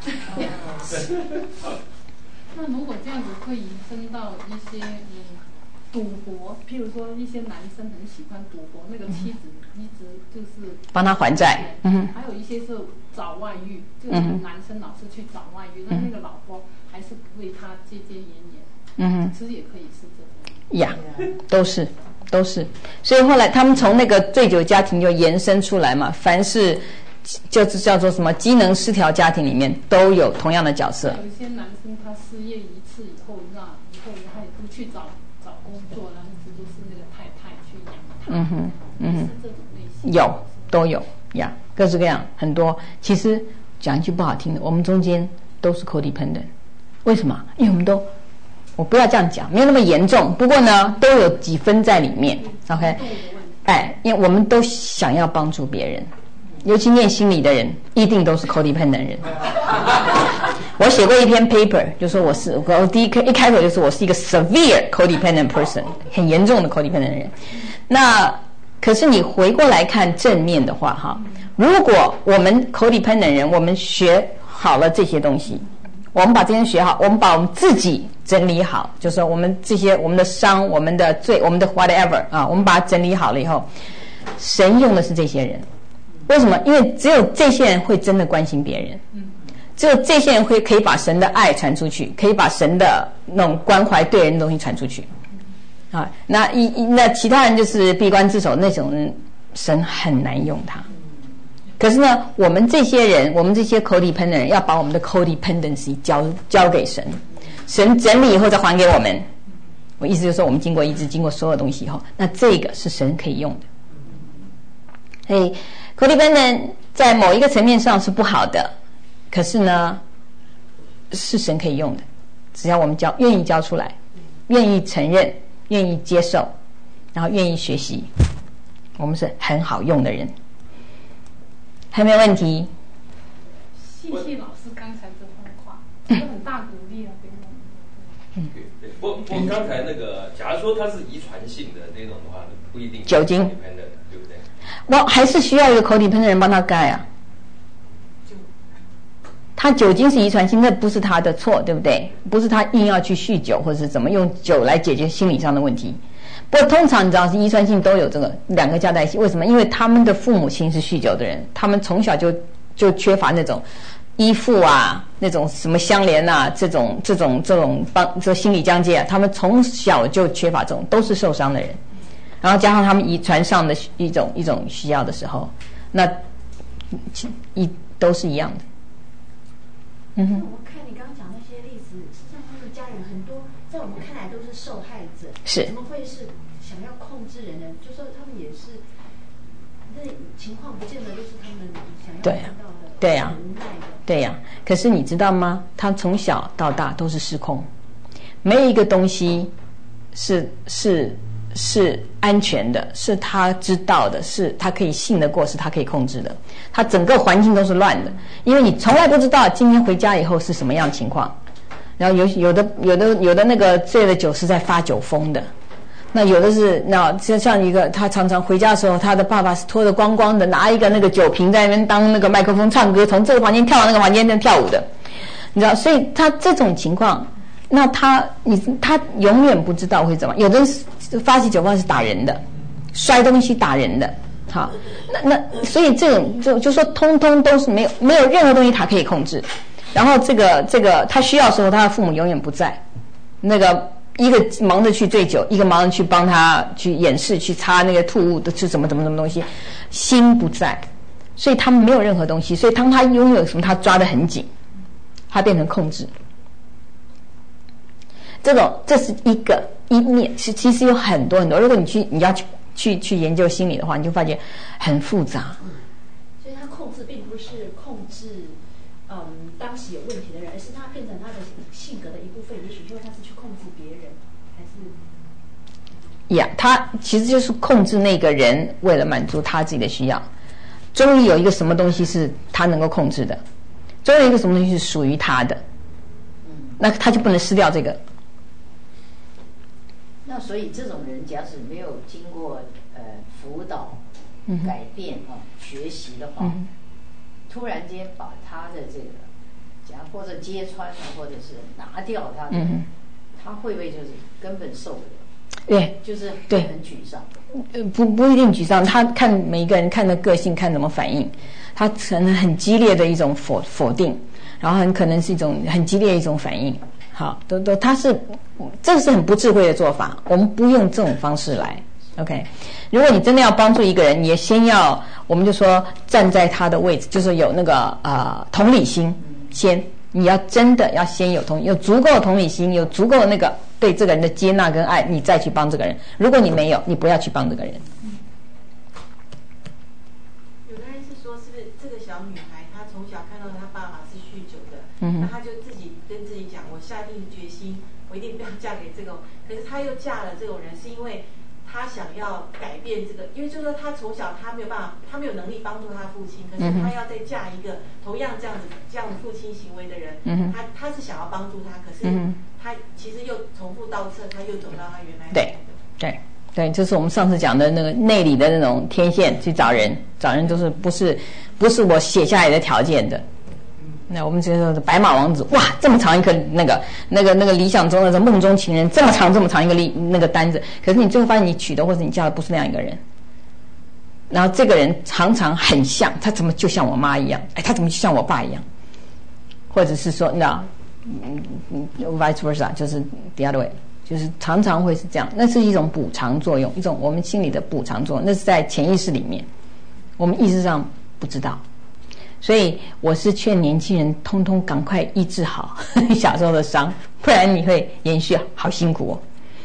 S2: 那如果这样子会延伸到一些嗯赌博，譬如说一些男生很喜欢赌博，那个妻子一直就是
S1: 帮他还债。嗯哼。
S2: 还有一些是找外遇，就是男生老是去找外遇，那、嗯、那个老婆还是不为他接接延延。嗯哼。其实也可以是这种。
S1: 呀，都是。都是，所以后来他们从那个醉酒家庭就延伸出来嘛，凡是就是叫做什么机能失调家庭里面都有同样的角色。
S2: 有一些男生他失业一次以后，那以后他也不去找找工作，然后一直都是那个太太去养他。嗯哼，嗯哼，是这种类型。有，都有呀，各式各样很多。其实讲一句不好听的，我们中间都是 codependent。为什么？因为我们都。我不要这样讲，没有那么严重。不过呢，都有几分在里面。OK， 哎，因为我们都想要帮助别人，尤其念心理的人，一定都是 codependent 的人。我写过一篇 paper， 就说我是我第一一开头就说我是一个 severe codependent person， 很严重的 codependent 的人。那可是你回过来看正面的话，哈，如果我们 codependent 人，我们学好了这些东西。我们把这些学好，我们把我们自己整理好，就是我们这些我们的伤、我们的罪、我们的 whatever 啊，我们把它整理好了以后，神用的是这些人。为什么？因为只有这些人会真的关心别人，只有这些人会可以把神的爱传出去，可以把神的那种关怀对人的东西传出去。啊，那一那其他人就是闭关自守那种人，神很难用他。可是呢，我们这些人，我们这些 codependent 人，要把我们的 codependency 交交给神，神整理以后再还给我们。我意思就是说，我们经过医治，经过所有东西以后，那这个是神可以用的。所以 codependent 在某一个层面上是不好的，可是呢，是神可以用的，只要我们交愿意交出来，愿意承认，愿意接受，然后愿意学习，我们是很好用的人。还没有问题。 谢谢老师刚才这番话，这很大鼓励啊，给我们。
S8: 嗯，对。不过刚才那个，假如说它是遗传性的那种的话，不一定
S1: 酒精，
S8: 对不对？
S1: 我还是需要一个 codependent 的人帮他盖啊。他酒精是遗传性，那不是他的错，对不对？不是他硬要去酗酒，或者是怎么用酒来解决心理上的问题。不过通常你知道是遗传性都有这个两个加在一起，为什么？因为他们的父母亲是酗酒的人，他们从小就就缺乏那种依附啊，那种什么相连啊，这种这种这种帮这心理疆界啊，他们从小就缺乏这种，都是受伤的人。然后加上他们遗传上的一种一种需要的时候，那一都是一样的。
S4: 嗯哼。我看你
S9: 人，很多在我们看来都是受害者，
S1: 是
S9: 怎么会是想要控制人的？就说他们也是，那情况不见得都是他们想要看到的，
S1: 对呀、
S9: 很无奈的，
S1: 对呀、啊。可是你知道吗？他从小到大都是失控，没有一个东西是是。是安全的，是他知道的，是他可以信得过，是他可以控制的。他整个环境都是乱的，因为你从来不知道今天回家以后是什么样情况。然后有有的有的有的那个醉了酒是在发酒疯的，那有的是那就像一个他常常回家的时候，他的爸爸是脱得光光的，拿一个那个酒瓶在那边当那个麦克风唱歌，从这个房间跳到那个房间在跳舞的，你知道，所以他这种情况。那他你他永远不知道会怎么，有的人发起酒疯是打人的，摔东西打人的，好，那那所以这种就就说通通都是没有没有任何东西他可以控制，然后这个这个他需要的时候他的父母永远不在，那个一个忙着去醉酒，一个忙着去帮他去掩饰去擦那个吐物的是怎么怎么什么东西，心不在，所以他们没有任何东西，所以当他拥有什么他抓得很紧，他变成控制。这种这是一个一面，其其实有很多很多。如果你去你要去去去研究心理的话，你就发现很复杂。
S9: 所以他控制并不是控制，嗯，当时有问题的人，而是他变成他的性格的一部分。也许说他是去控制别人，还是
S1: 呀， yeah, 他其实就是控制那个人，为了满足他自己的需要。终于有一个什么东西是他能够控制的，终于有一个什么东西是属于他的，那他就不能失掉这个。
S5: 那所以这种人，假使没有经过呃辅导、改变啊、学习的话，嗯、突然间把他的这个，假或者揭穿了，或者是拿掉他的，嗯、他会不会就是根本受不了？
S1: 对，
S5: 就是
S1: 对，
S5: 很沮丧。
S1: 呃，不不一定沮丧，他看每一个人看的个性，看怎么反应，他可能很激烈的一种否否定，然后很可能是一种很激烈的一种反应。好，都都，他是这个是很不智慧的做法，我们不用这种方式来。OK， 如果你真的要帮助一个人，你也先要，我们就说站在他的位置，就是有那个呃同理心，先你要真的要先有同有足够的同理心，有足够的那个对这个人的接纳跟爱，你再去帮这个人。如果你没有，你不要去帮这个人。
S4: 有的人是说，是不是这个小女孩她从小看到她爸爸是酗酒的，
S1: 嗯，
S4: 那她就自己跟自己讲，我下定决心，我一定不要嫁给这种。可是她又嫁了这种人，是因为她想要改变这个，因为就是说她从小她没有办法，她没有能力帮助她父亲，可是她要再嫁一个同样这样子这样的父亲行为的人，嗯，她她是想要帮助他，可是她其实又重复倒车，她又走到她原来
S1: 对对对，就是我们上次讲的那个内里的那种天线去找人，找人都是不是不是我写下来的条件的。那我们这个白马王子，哇，这么长一个那个那个那个理想中的梦中情人，这么长这么长一个例那个单子，可是你最后发现你娶的或者你嫁的不是那样一个人，然后这个人常常很像，他怎么就像我妈一样，哎，他怎么就像我爸一样，或者是说那嗯嗯 vice versa， 就是 the other way， 就是常常会是这样，那是一种补偿作用，一种我们心里的补偿作用，那是在潜意识里面，我们意识上不知道。所以我是劝年轻人通通赶快医治好小时候的伤，不然你会延续好辛苦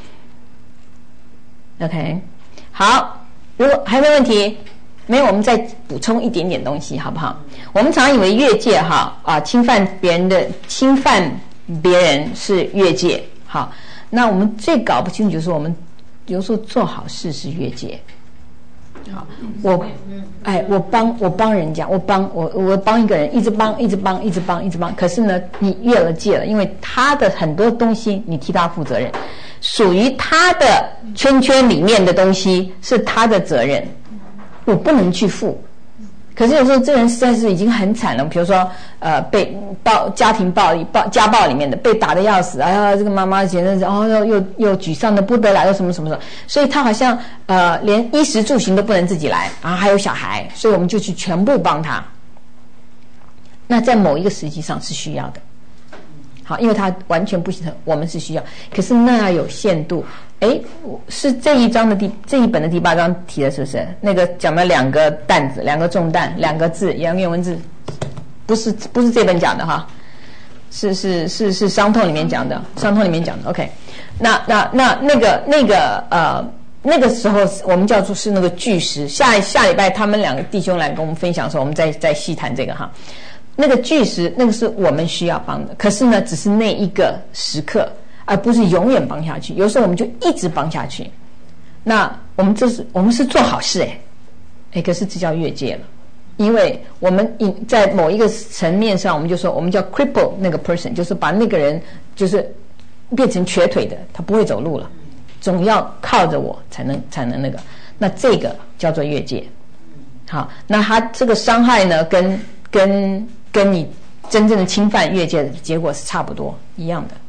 S1: 哦。OK， 好，如果还有没有问题？没有，我们再补充一点点东西，好不好？我们常以为越界哈啊，侵犯别人的侵犯别人是越界，好，那我们最搞不清楚就是我们有时候做好事是越界。好，我，哎，我帮我帮人家，我帮我我帮一个人，一直帮，一直帮，一直帮，一直帮。可是呢，你越了界了，因为他的很多东西你替他负责任，属于他的圈圈里面的东西是他的责任，我不能去负。可是有时候这人实在是已经很惨了，比如说呃被暴家庭暴力暴家暴里面的被打得要死，哎呀这个妈妈简直是哦又又又沮丧的不得了，又什么什么什么，所以他好像呃连衣食住行都不能自己来，然后还有小孩，所以我们就去全部帮他。那在某一个时期上是需要的，好，因为他完全不行，我们是需要，可是那要有限度。哎，是这一章的第这一本的第八章提的，是不是？那个讲了两个担子，两个重担，两个字，两个原文字，不是不是这本讲的哈。 是是是是伤痛里面讲的，伤痛里面讲的。OK， 那那那那个那个呃那个时候我们叫做是那个巨石。下下礼拜他们两个弟兄来跟我们分享的时候，我们再再细谈这个哈。那个巨石，那个是我们需要帮的，可是呢，只是那一个时刻，而不是永远帮下去。有时候我们就一直帮下去。那我们这是我们是做好事哎，哎，可是这叫越界了。因为我们在某一个层面上，我们就说我们叫 cripple 那个 person， 就是把那个人就是变成瘸腿的，他不会走路了，总要靠着我才能才能那个。那这个叫做越界。好，那他这个伤害呢，跟跟跟你真正的侵犯越界的结果是差不多一样的。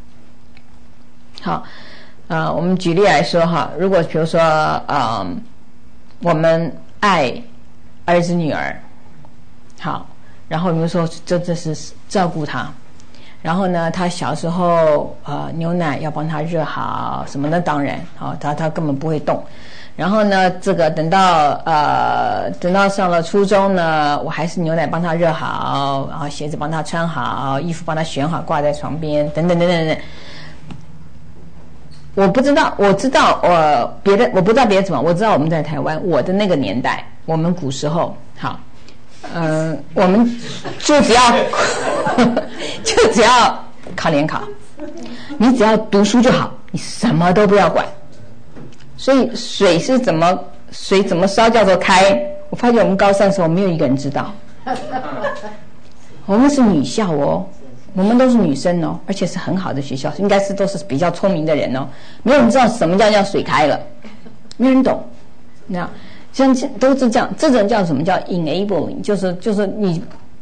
S1: 好，呃，我们举例来说哈，如果比如说呃，我们爱儿子女儿，好，然后比如说这这是照顾他，然后呢，他小时候呃牛奶要帮他热好什么的，当然好，他他根本不会动。然后呢，这个等到呃等到上了初中呢，我还是牛奶帮他热好，然后鞋子帮他穿好，衣服帮他选好挂在床边，等等等等等等。我不知道，我知道我、呃、别的我不知道别的怎么，我知道我们在台湾，我的那个年代，我们古时候好，呃，我们就只要就只要考联考，你只要读书就好，你什么都不要管。所以水是怎么水怎么烧叫做开，我发觉我们高三的时候没有一个人知道。我们是女校哦，我们都是女生哦，而且是很好的学校，应该是都是比较聪明的人哦。没有人知道什么叫叫水开了，没有人懂。那像都是这样，这种叫什么叫 enabling， 就是就是你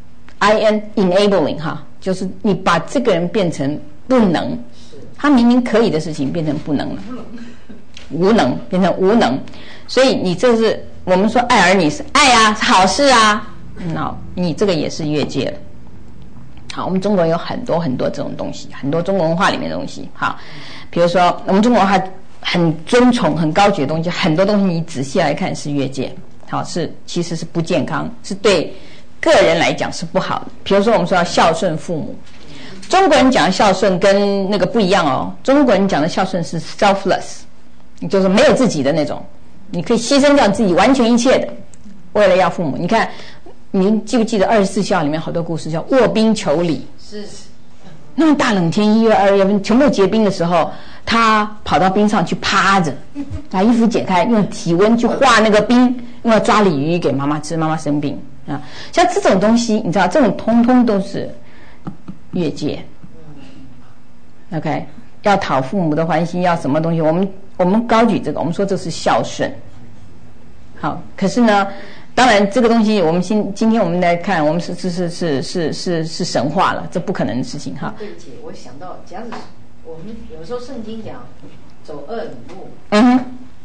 S1: I N enabling 哈，就是你把这个人变成不能，他明明可以的事情变成不能了。无能变成无能，所以你这是我们说爱儿女是爱啊，是好事啊，那你这个也是越界了。好，我们中国有很多很多这种东西，很多中国文化里面的东西。好，比如说我们中国文化很尊崇、很高举的东西，很多东西你仔细来看是越界。好，是其实是不健康，是对个人来讲是不好的。比如说我们说要孝顺父母，中国人讲的孝顺跟那个不一样哦，中国人讲的孝顺是 selfless。就是没有自己的那种，你可以牺牲掉自己完全一切的，为了要父母。你看，您记不记得二十四孝里面好多故事叫卧冰求鲤？
S5: 是。
S1: 那么大冷天，一月、二月份全部结冰的时候，他跑到冰上去趴着，把衣服解开，用体温去化那个冰，用来抓鲤鱼给妈妈吃，妈妈生病啊。像这种东西，你知道，这种通通都是越界。OK。要讨父母的欢心，要什么东西？我们我们高举这个，我们说这是孝顺。好，可是呢，当然这个东西，我们今今天我们来看，我们是是是是是是是神话了，这不可能的事情哈。
S5: 对姐，我想到，假如我们有时候圣经讲走恶里路，
S1: 嗯哼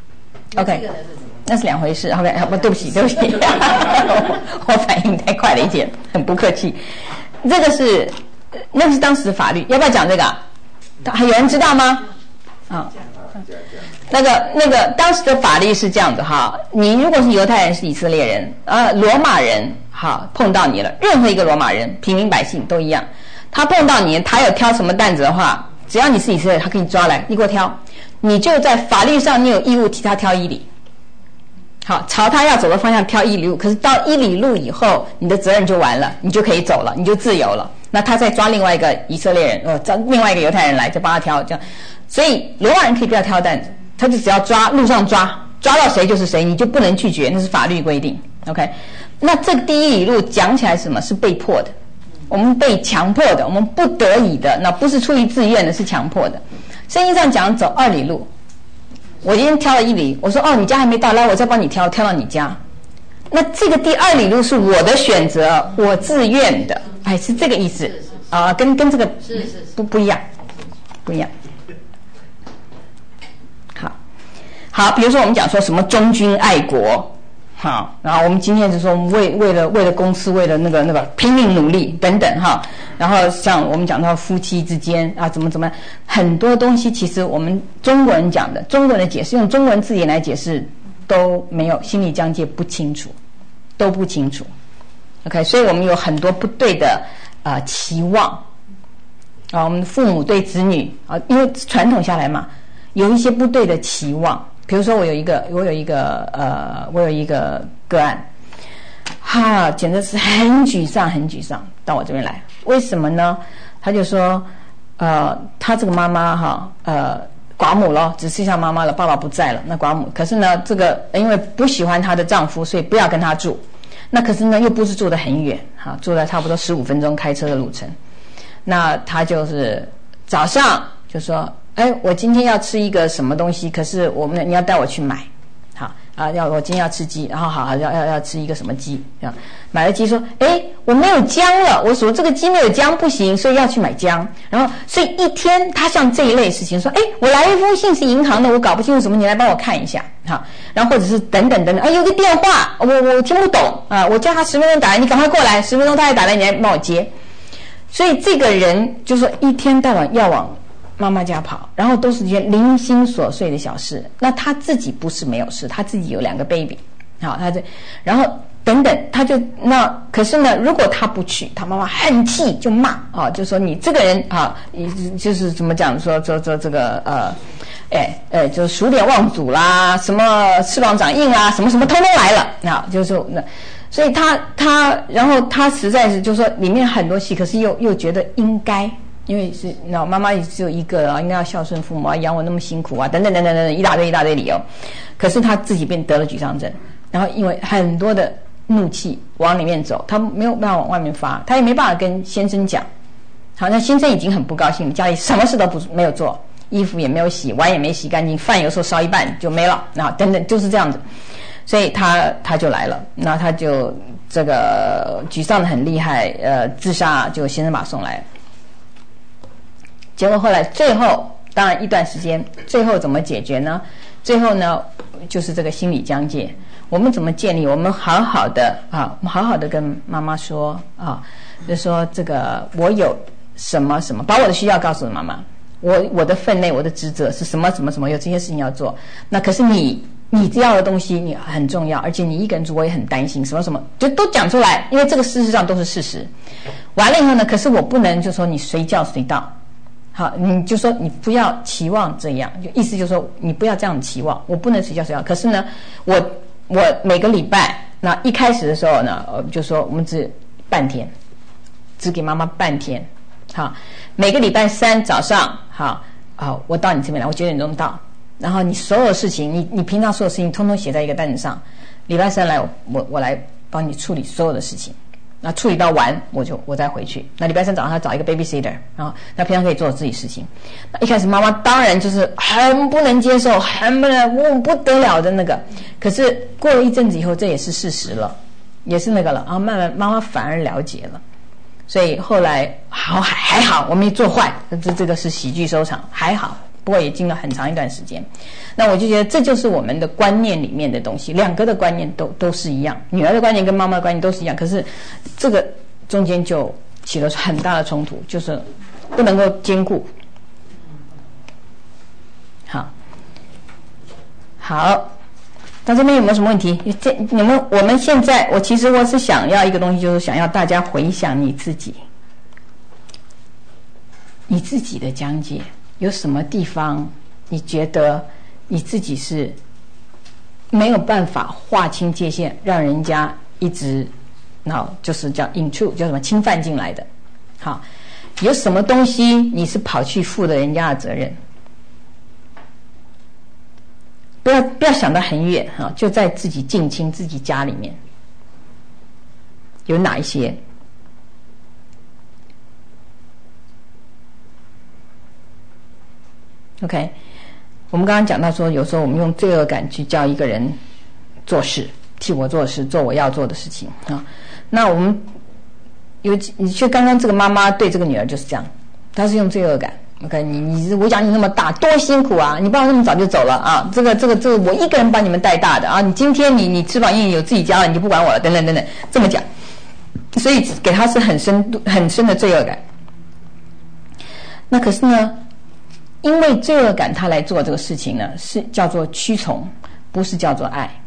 S5: ，OK， 这个呢是什么？
S1: 那是两回事。OK， 不，对不起，对不起，我反应太快了一点，很不客气。这个是那是当时的法律，要不要讲这个？还有人知道吗？啊、哦，那个那个当时的法律是这样子哈，你如果是犹太人是以色列人，呃，罗马人好碰到你了，任何一个罗马人平民百姓都一样，他碰到你，他有挑什么担子的话，只要你是以色列，他可以抓来，你给我挑，你就在法律上你有义务替他挑一里。好，朝他要走的方向挑一里路，可是到一里路以后，你的责任就完了，你就可以走了，你就自由了。那他再抓另外一个以色列人，呃，抓另外一个犹太人来，就帮他挑，这样。所以罗马人可以不要挑担子，他就只要抓路上抓，抓到谁就是谁，你就不能拒绝，那是法律规定。OK， 那这第一里路讲起来是什么？是被迫的，我们被强迫的，我们不得已的，那不是出于自愿的，是强迫的。圣经上讲走二里路。我今天挑了一里，我说哦，你家还没到，来我再帮你挑，挑到你家。那这个第二里路是我的选择，我自愿的，哎，是这个意思啊、呃，跟跟这个
S5: 是是
S1: 不不一样，不一样。好，好，比如说我们讲说什么忠君爱国，好，然后我们今天就说为为了为了公司，为了那个那个拼命努力等等哈，然后像我们讲到夫妻之间啊，怎么怎么很多东西，其实我们中国人讲的，中国人的解释用中文字眼来解释都没有，心理疆界不清楚，都不清楚。OK， 所以我们有很多不对的呃期望， 啊，我们父母对子女啊，因为传统下来嘛，有一些不对的期望。比如说，我有一个，我有一个，呃，我有一个个案，哈，简直是很沮丧，很沮丧，到我这边来。为什么呢？他就说，呃，他这个妈妈哈，呃，寡母咯，只剩下妈妈了，爸爸不在了，那寡母。可是呢，这个因为不喜欢她的丈夫，所以不要跟他住。那可是呢，又不是住得很远，哈，住了差不多十五分钟开车的路程。那他就是早上就说，哎，我今天要吃一个什么东西，可是我们你要带我去买，好啊，要我今天要吃鸡，然后好好要要要吃一个什么鸡，这样买了鸡说，哎，我没有姜了，我说这个鸡没有姜不行，所以要去买姜。然后所以一天他像这一类事情说，哎，我来一封信是银行的，我搞不清楚什么，你来帮我看一下，好，然后或者是等等等等，哎，有个电话我我听不懂啊，我叫他十分钟打来，你赶快过来，十分钟他也打来，你来帮我接。所以这个人就说一天到晚要往妈妈家跑，然后都是些零星琐碎的小事。那他自己不是没有事，他自己有两个 baby， 好，他这，然后等等，他就那可是呢，如果他不去，他妈妈很气就骂啊，就说你这个人啊，你就是怎么讲，说说说这个呃，哎哎，就数典忘祖啦，什么翅膀长硬啦，什么什么通通来了，啊，就是说那。所以他他，然后他实在是就是说里面很多戏，可是又又觉得应该，因为是那妈妈也只有一个啊，应该要孝顺父母啊，养我那么辛苦啊，等等等等等等一大堆一大堆理由。可是他自己便得了沮丧症，然后因为很多的怒气往里面走，他没有办法往外面发，他也没办法跟先生讲。好，那先生已经很不高兴，家里什么事都不没有做，衣服也没有洗，碗也没洗干净，饭有时候烧一半就没了，然后等等就是这样子。所以他他就来了，那他就这个沮丧得很厉害，呃，自杀，就先生把他送来。结果后来最后，当然一段时间，最后怎么解决呢？最后呢，就是这个心理疆界，我们怎么建立？我们好好的啊，我们好好的跟妈妈说啊，就说这个我有什么什么，把我的需要告诉妈妈，我我的分内，我的职责是什么什么什么，有这些事情要做。那可是你。你要的东西你很重要，而且你一个人住我也很担心，什么什么就都讲出来，因为这个事实上都是事实。完了以后呢，可是我不能就说你随叫随到，好，你就说你不要期望这样，就意思就是说你不要这样期望，我不能随叫随到。可是呢，我我每个礼拜，那一开始的时候呢，就说我们只半天，只给妈妈半天，好，每个礼拜三早上，好，好，我到你这边来，我九点钟到。然后你所有事情，你你平常所有事情通通写在一个单子上，礼拜三来我我我来帮你处理所有的事情，那处理到完我就我再回去。那礼拜三早上他找一个 babysitter， 然后他平常可以做自己事情。那一开始妈妈当然就是很不能接受，很不能我不得了的那个。可是过了一阵子以后，这也是事实了，也是那个了。然后慢慢妈妈反而了解了，所以后来好还还好，我没做坏，这这个是喜剧收场，还好。不过也经了很长一段时间，那我就觉得这就是我们的观念里面的东西，两个的观念都都是一样，女儿的观念跟妈妈的观念都是一样，可是这个中间就起了很大的冲突，就是不能够兼顾。好，好，到这边有没有什么问题？这你们我们现在，我其实我是想要一个东西，就是想要大家回想你自己，你自己的疆界。有什么地方你觉得你自己是没有办法划清界限，让人家一直那就是叫 intrude 叫什么侵犯进来的？好，有什么东西你是跑去负了人家的责任？不要不要想得很远哈，就在自己近亲自己家里面有哪一些？OK， 我们刚刚讲到说，有时候我们用罪恶感去叫一个人做事，替我做事，做我要做的事情啊。那我们有你去刚刚这个妈妈对这个女儿就是这样，她是用罪恶感。OK， 你你我讲你那么大，多辛苦啊！你爸爸那么早就走了啊，这个这个这个我一个人把你们带大的啊！你今天你你翅膀硬有自己家了，你就不管我了，等等等等，这么讲，所以给他是很深很深的罪恶感。那可是呢？因为罪恶感他来做这个事情呢，是叫做屈从，不是叫做爱。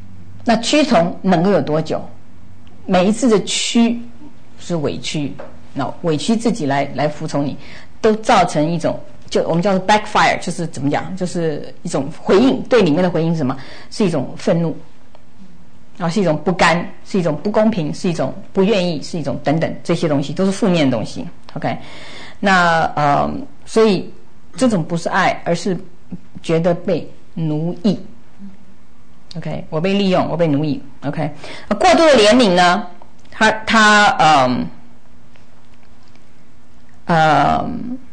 S1: 那屈从能够有多久？每一次的屈是委屈， 那委屈自己来来服从你，都造成一种就我们叫做 backfire， 就是怎么讲，就是一种回应，对里面的回应是什么？是一种愤怒，然后是一种不甘，是一种不公平，是一种不愿意，是一种等等，这些东西都是负面的东西。OK， 那呃，所以这种不是爱，而是觉得被奴役。OK， 我被利用，我被奴役。OK， 过度的怜悯呢，他他嗯呃，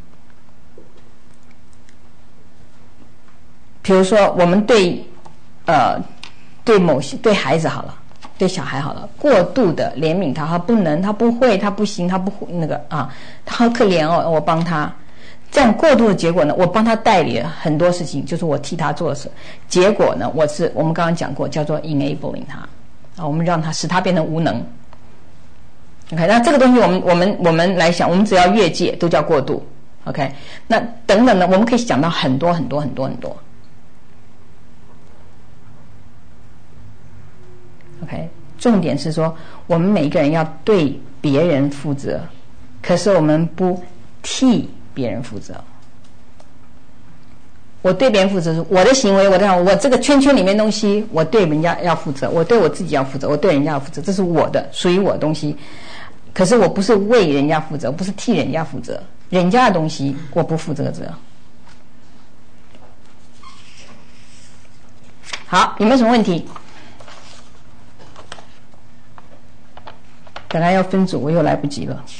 S1: 比如说我们对呃对某些对孩子好了，对小孩好了，过度的怜悯他，他不能，他不会，他不行，他不那个啊，他好可怜哦，我帮他。这样过度的结果呢，我帮他代理了很多事情，就是我替他做的事。结果呢，我是我们刚刚讲过，叫做 enabling 他啊，我们让他使他变成无能。OK， 那这个东西我们我们我们来想，我们只要越界都叫过度。OK， 那等等呢，我们可以想到很多很多很多很多。OK， 重点是说，我们每一个人要对别人负责，可是我们不替别人负责。我对别人负责是我的行为，我的我这个圈圈里面东西，我对人家要负责，我对我自己要负责，我对人家要负责，这是我的，属于我的东西。可是我不是为人家负责，不是替人家负责，人家的东西我不负这个责。好，有没有什么问题？本来要分组，我又来不及了。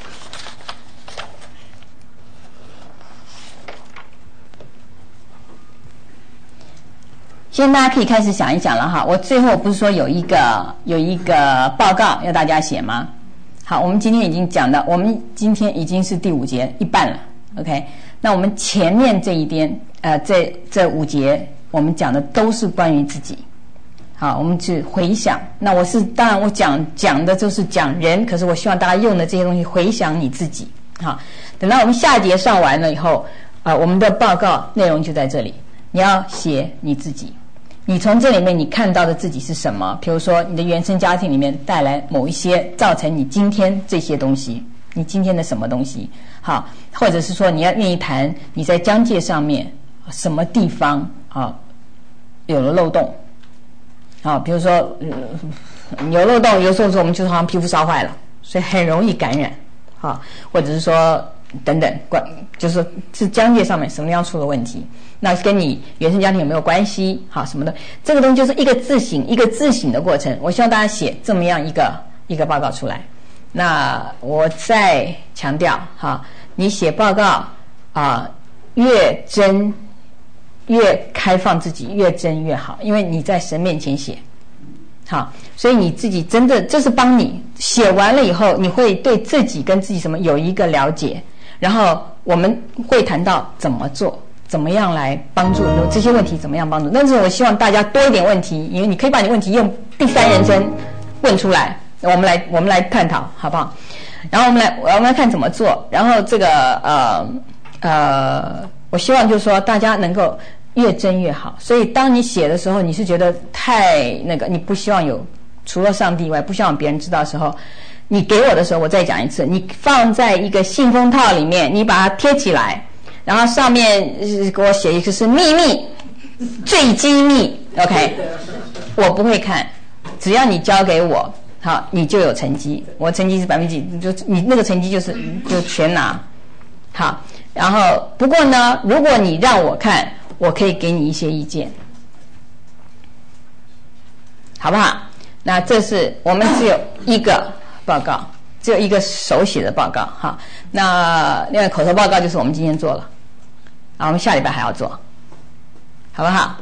S1: 现在大家可以开始想一想了哈。我最后不是说有一个有一个报告要大家写吗？好，我们今天已经讲到，我们今天已经是第五节一半了。OK， 那我们前面这一边呃这这五节我们讲的都是关于自己。好，我们去回想。那我是当然我讲讲的就是讲人，可是我希望大家用的这些东西回想你自己。好，等到我们下节上完了以后，啊、呃，我们的报告内容就在这里，你要写你自己。你从这里面你看到的自己是什么？比如说你的原生家庭里面带来某一些造成你今天这些东西，你今天的什么东西？好，或者是说你要愿意谈你在疆界上面什么地方啊有了漏洞。好，比如说、呃、有漏洞，有时候说我们就好像皮肤烧坏了，所以很容易感染。好，或者是说等等，关就是是疆界上面什么样出了问题，那跟你原生家庭有没有关系？好，什么的，这个东西就是一个自省，一个自省的过程。我希望大家写这么样一个一个报告出来。那我再强调哈，你写报告啊、呃，越真越开放自己，越真越好，因为你在神面前写。好，所以你自己真的这是帮你写完了以后，你会对自己跟自己什么有一个了解。然后我们会谈到怎么做，怎么样来帮助你这些问题，怎么样帮助。但是我希望大家多一点问题，因为你可以把你问题用第三人称问出来，我们来我们来探讨，好不好？然后我们来我们来看怎么做。然后这个呃呃，我希望就是说大家能够越真越好。所以当你写的时候，你是觉得太那个，你不希望有除了上帝以外，不希望别人知道的时候。你给我的时候，我再讲一次，你放在一个信封套里面，你把它贴起来，然后上面给我写一个是秘密，最机密 ，OK， 我不会看，只要你交给我，好，你就有成绩，我成绩是百分之几，就你那个成绩就是就全拿，好，然后不过呢，如果你让我看，我可以给你一些意见，好不好？那这是我们只有一个。报告只有一个手写的报告哈，那另外口头报告就是我们今天做了，啊，我们下礼拜还要做，好不好？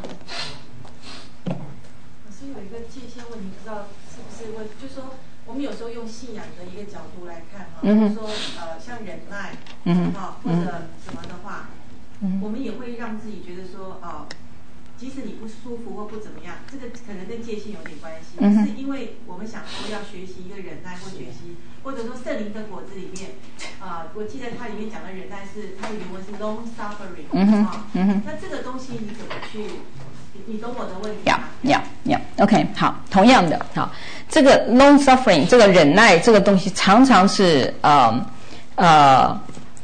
S4: 可是有一个界限问题，不知道是不是问，就是说我们有时候用信仰的一个角度来看哈，嗯、就是说呃像忍耐，嗯哈、或者什么的话，嗯，我们也会让自己觉得说啊。呃即使你不舒服或不怎么样，这个可能跟界限有点关系，嗯、是因为我们想说要学习一个忍耐或学习，或者说圣灵的果子里面，啊、呃，我记得它里面讲的忍耐是它的原文是 long suffering， 嗯哼，啊、嗯哼，那这个东西你怎么去？你懂我的问题吗？
S1: 要要要 ，OK， 好，同样的，好，这个 long suffering 这个忍耐这个东西常常是呃呃，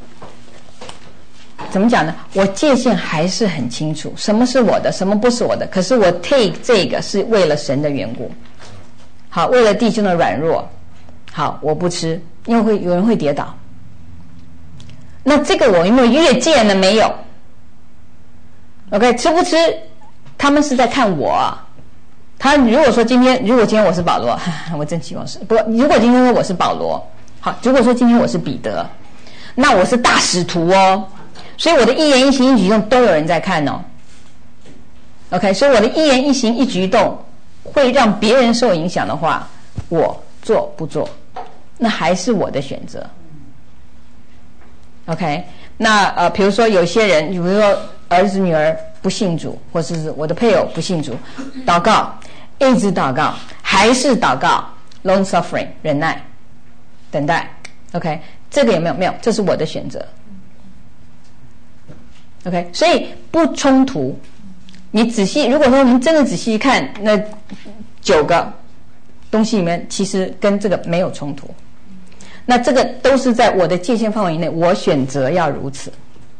S1: 怎么讲呢？我界限还是很清楚，什么是我的，什么不是我的。可是我 take 这个是为了神的缘故，好，为了弟兄的软弱，好，我不吃，因为会有人会跌倒。那这个我有没有越界呢？没有。OK， 吃不吃，他们是在看我。他如果说今天，如果今天我是保罗，我真希望是不。如果今天我是保罗，好，如果说今天我是彼得，那我是大使徒哦。所以我的一言一行一举动都有人在看哦。OK， 所以我的一言一行一举动会让别人受影响的话，我做不做，那还是我的选择。OK， 那呃，比如说有些人，比如说儿子女儿不信主，或是我的配偶不信主，祷告，一直祷告，还是祷告 ，long suffering 忍耐，等待。OK， 这个有没有？没有，这是我的选择。OK， 所以不冲突。你仔细，如果说我们真的仔细看，那九个东西里面，其实跟这个没有冲突。那这个都是在我的界限范围以内，我选择要如此。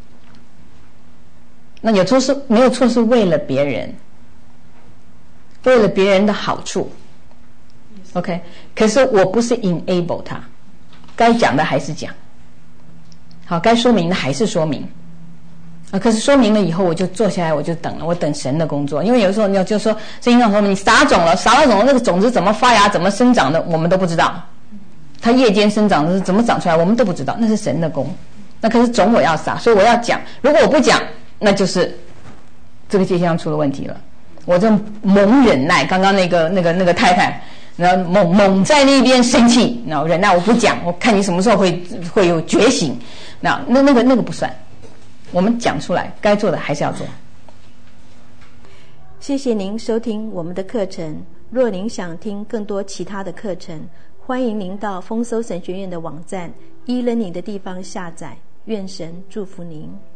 S1: 那有错是没有错，是为了别人，为了别人的好处。OK， 可是我不是 enable 他，该讲的还是讲，好，该说明的还是说明。啊，可是说明了以后，我就坐下来，我就等了，我等神的工作。因为有时候你要就说，圣经上说，你撒种了，撒了种，那个种子怎么发芽，怎么生长的，我们都不知道。它夜间生长的是怎么长出来，我们都不知道，那是神的功。那可是种我要撒，所以我要讲。如果我不讲，那就是这个界限上出了问题了。我这猛忍耐，刚刚那个那个那个太太，然后猛猛在那边生气，然后忍耐我不讲，我看你什么时候会会有觉醒。那那那个那个不算。我们讲出来，该做的还是要做。
S10: 谢谢您收听我们的课程。若您想听更多其他的课程，欢迎您到丰收神学院的网站 e-learning 的地方下载。愿神祝福您。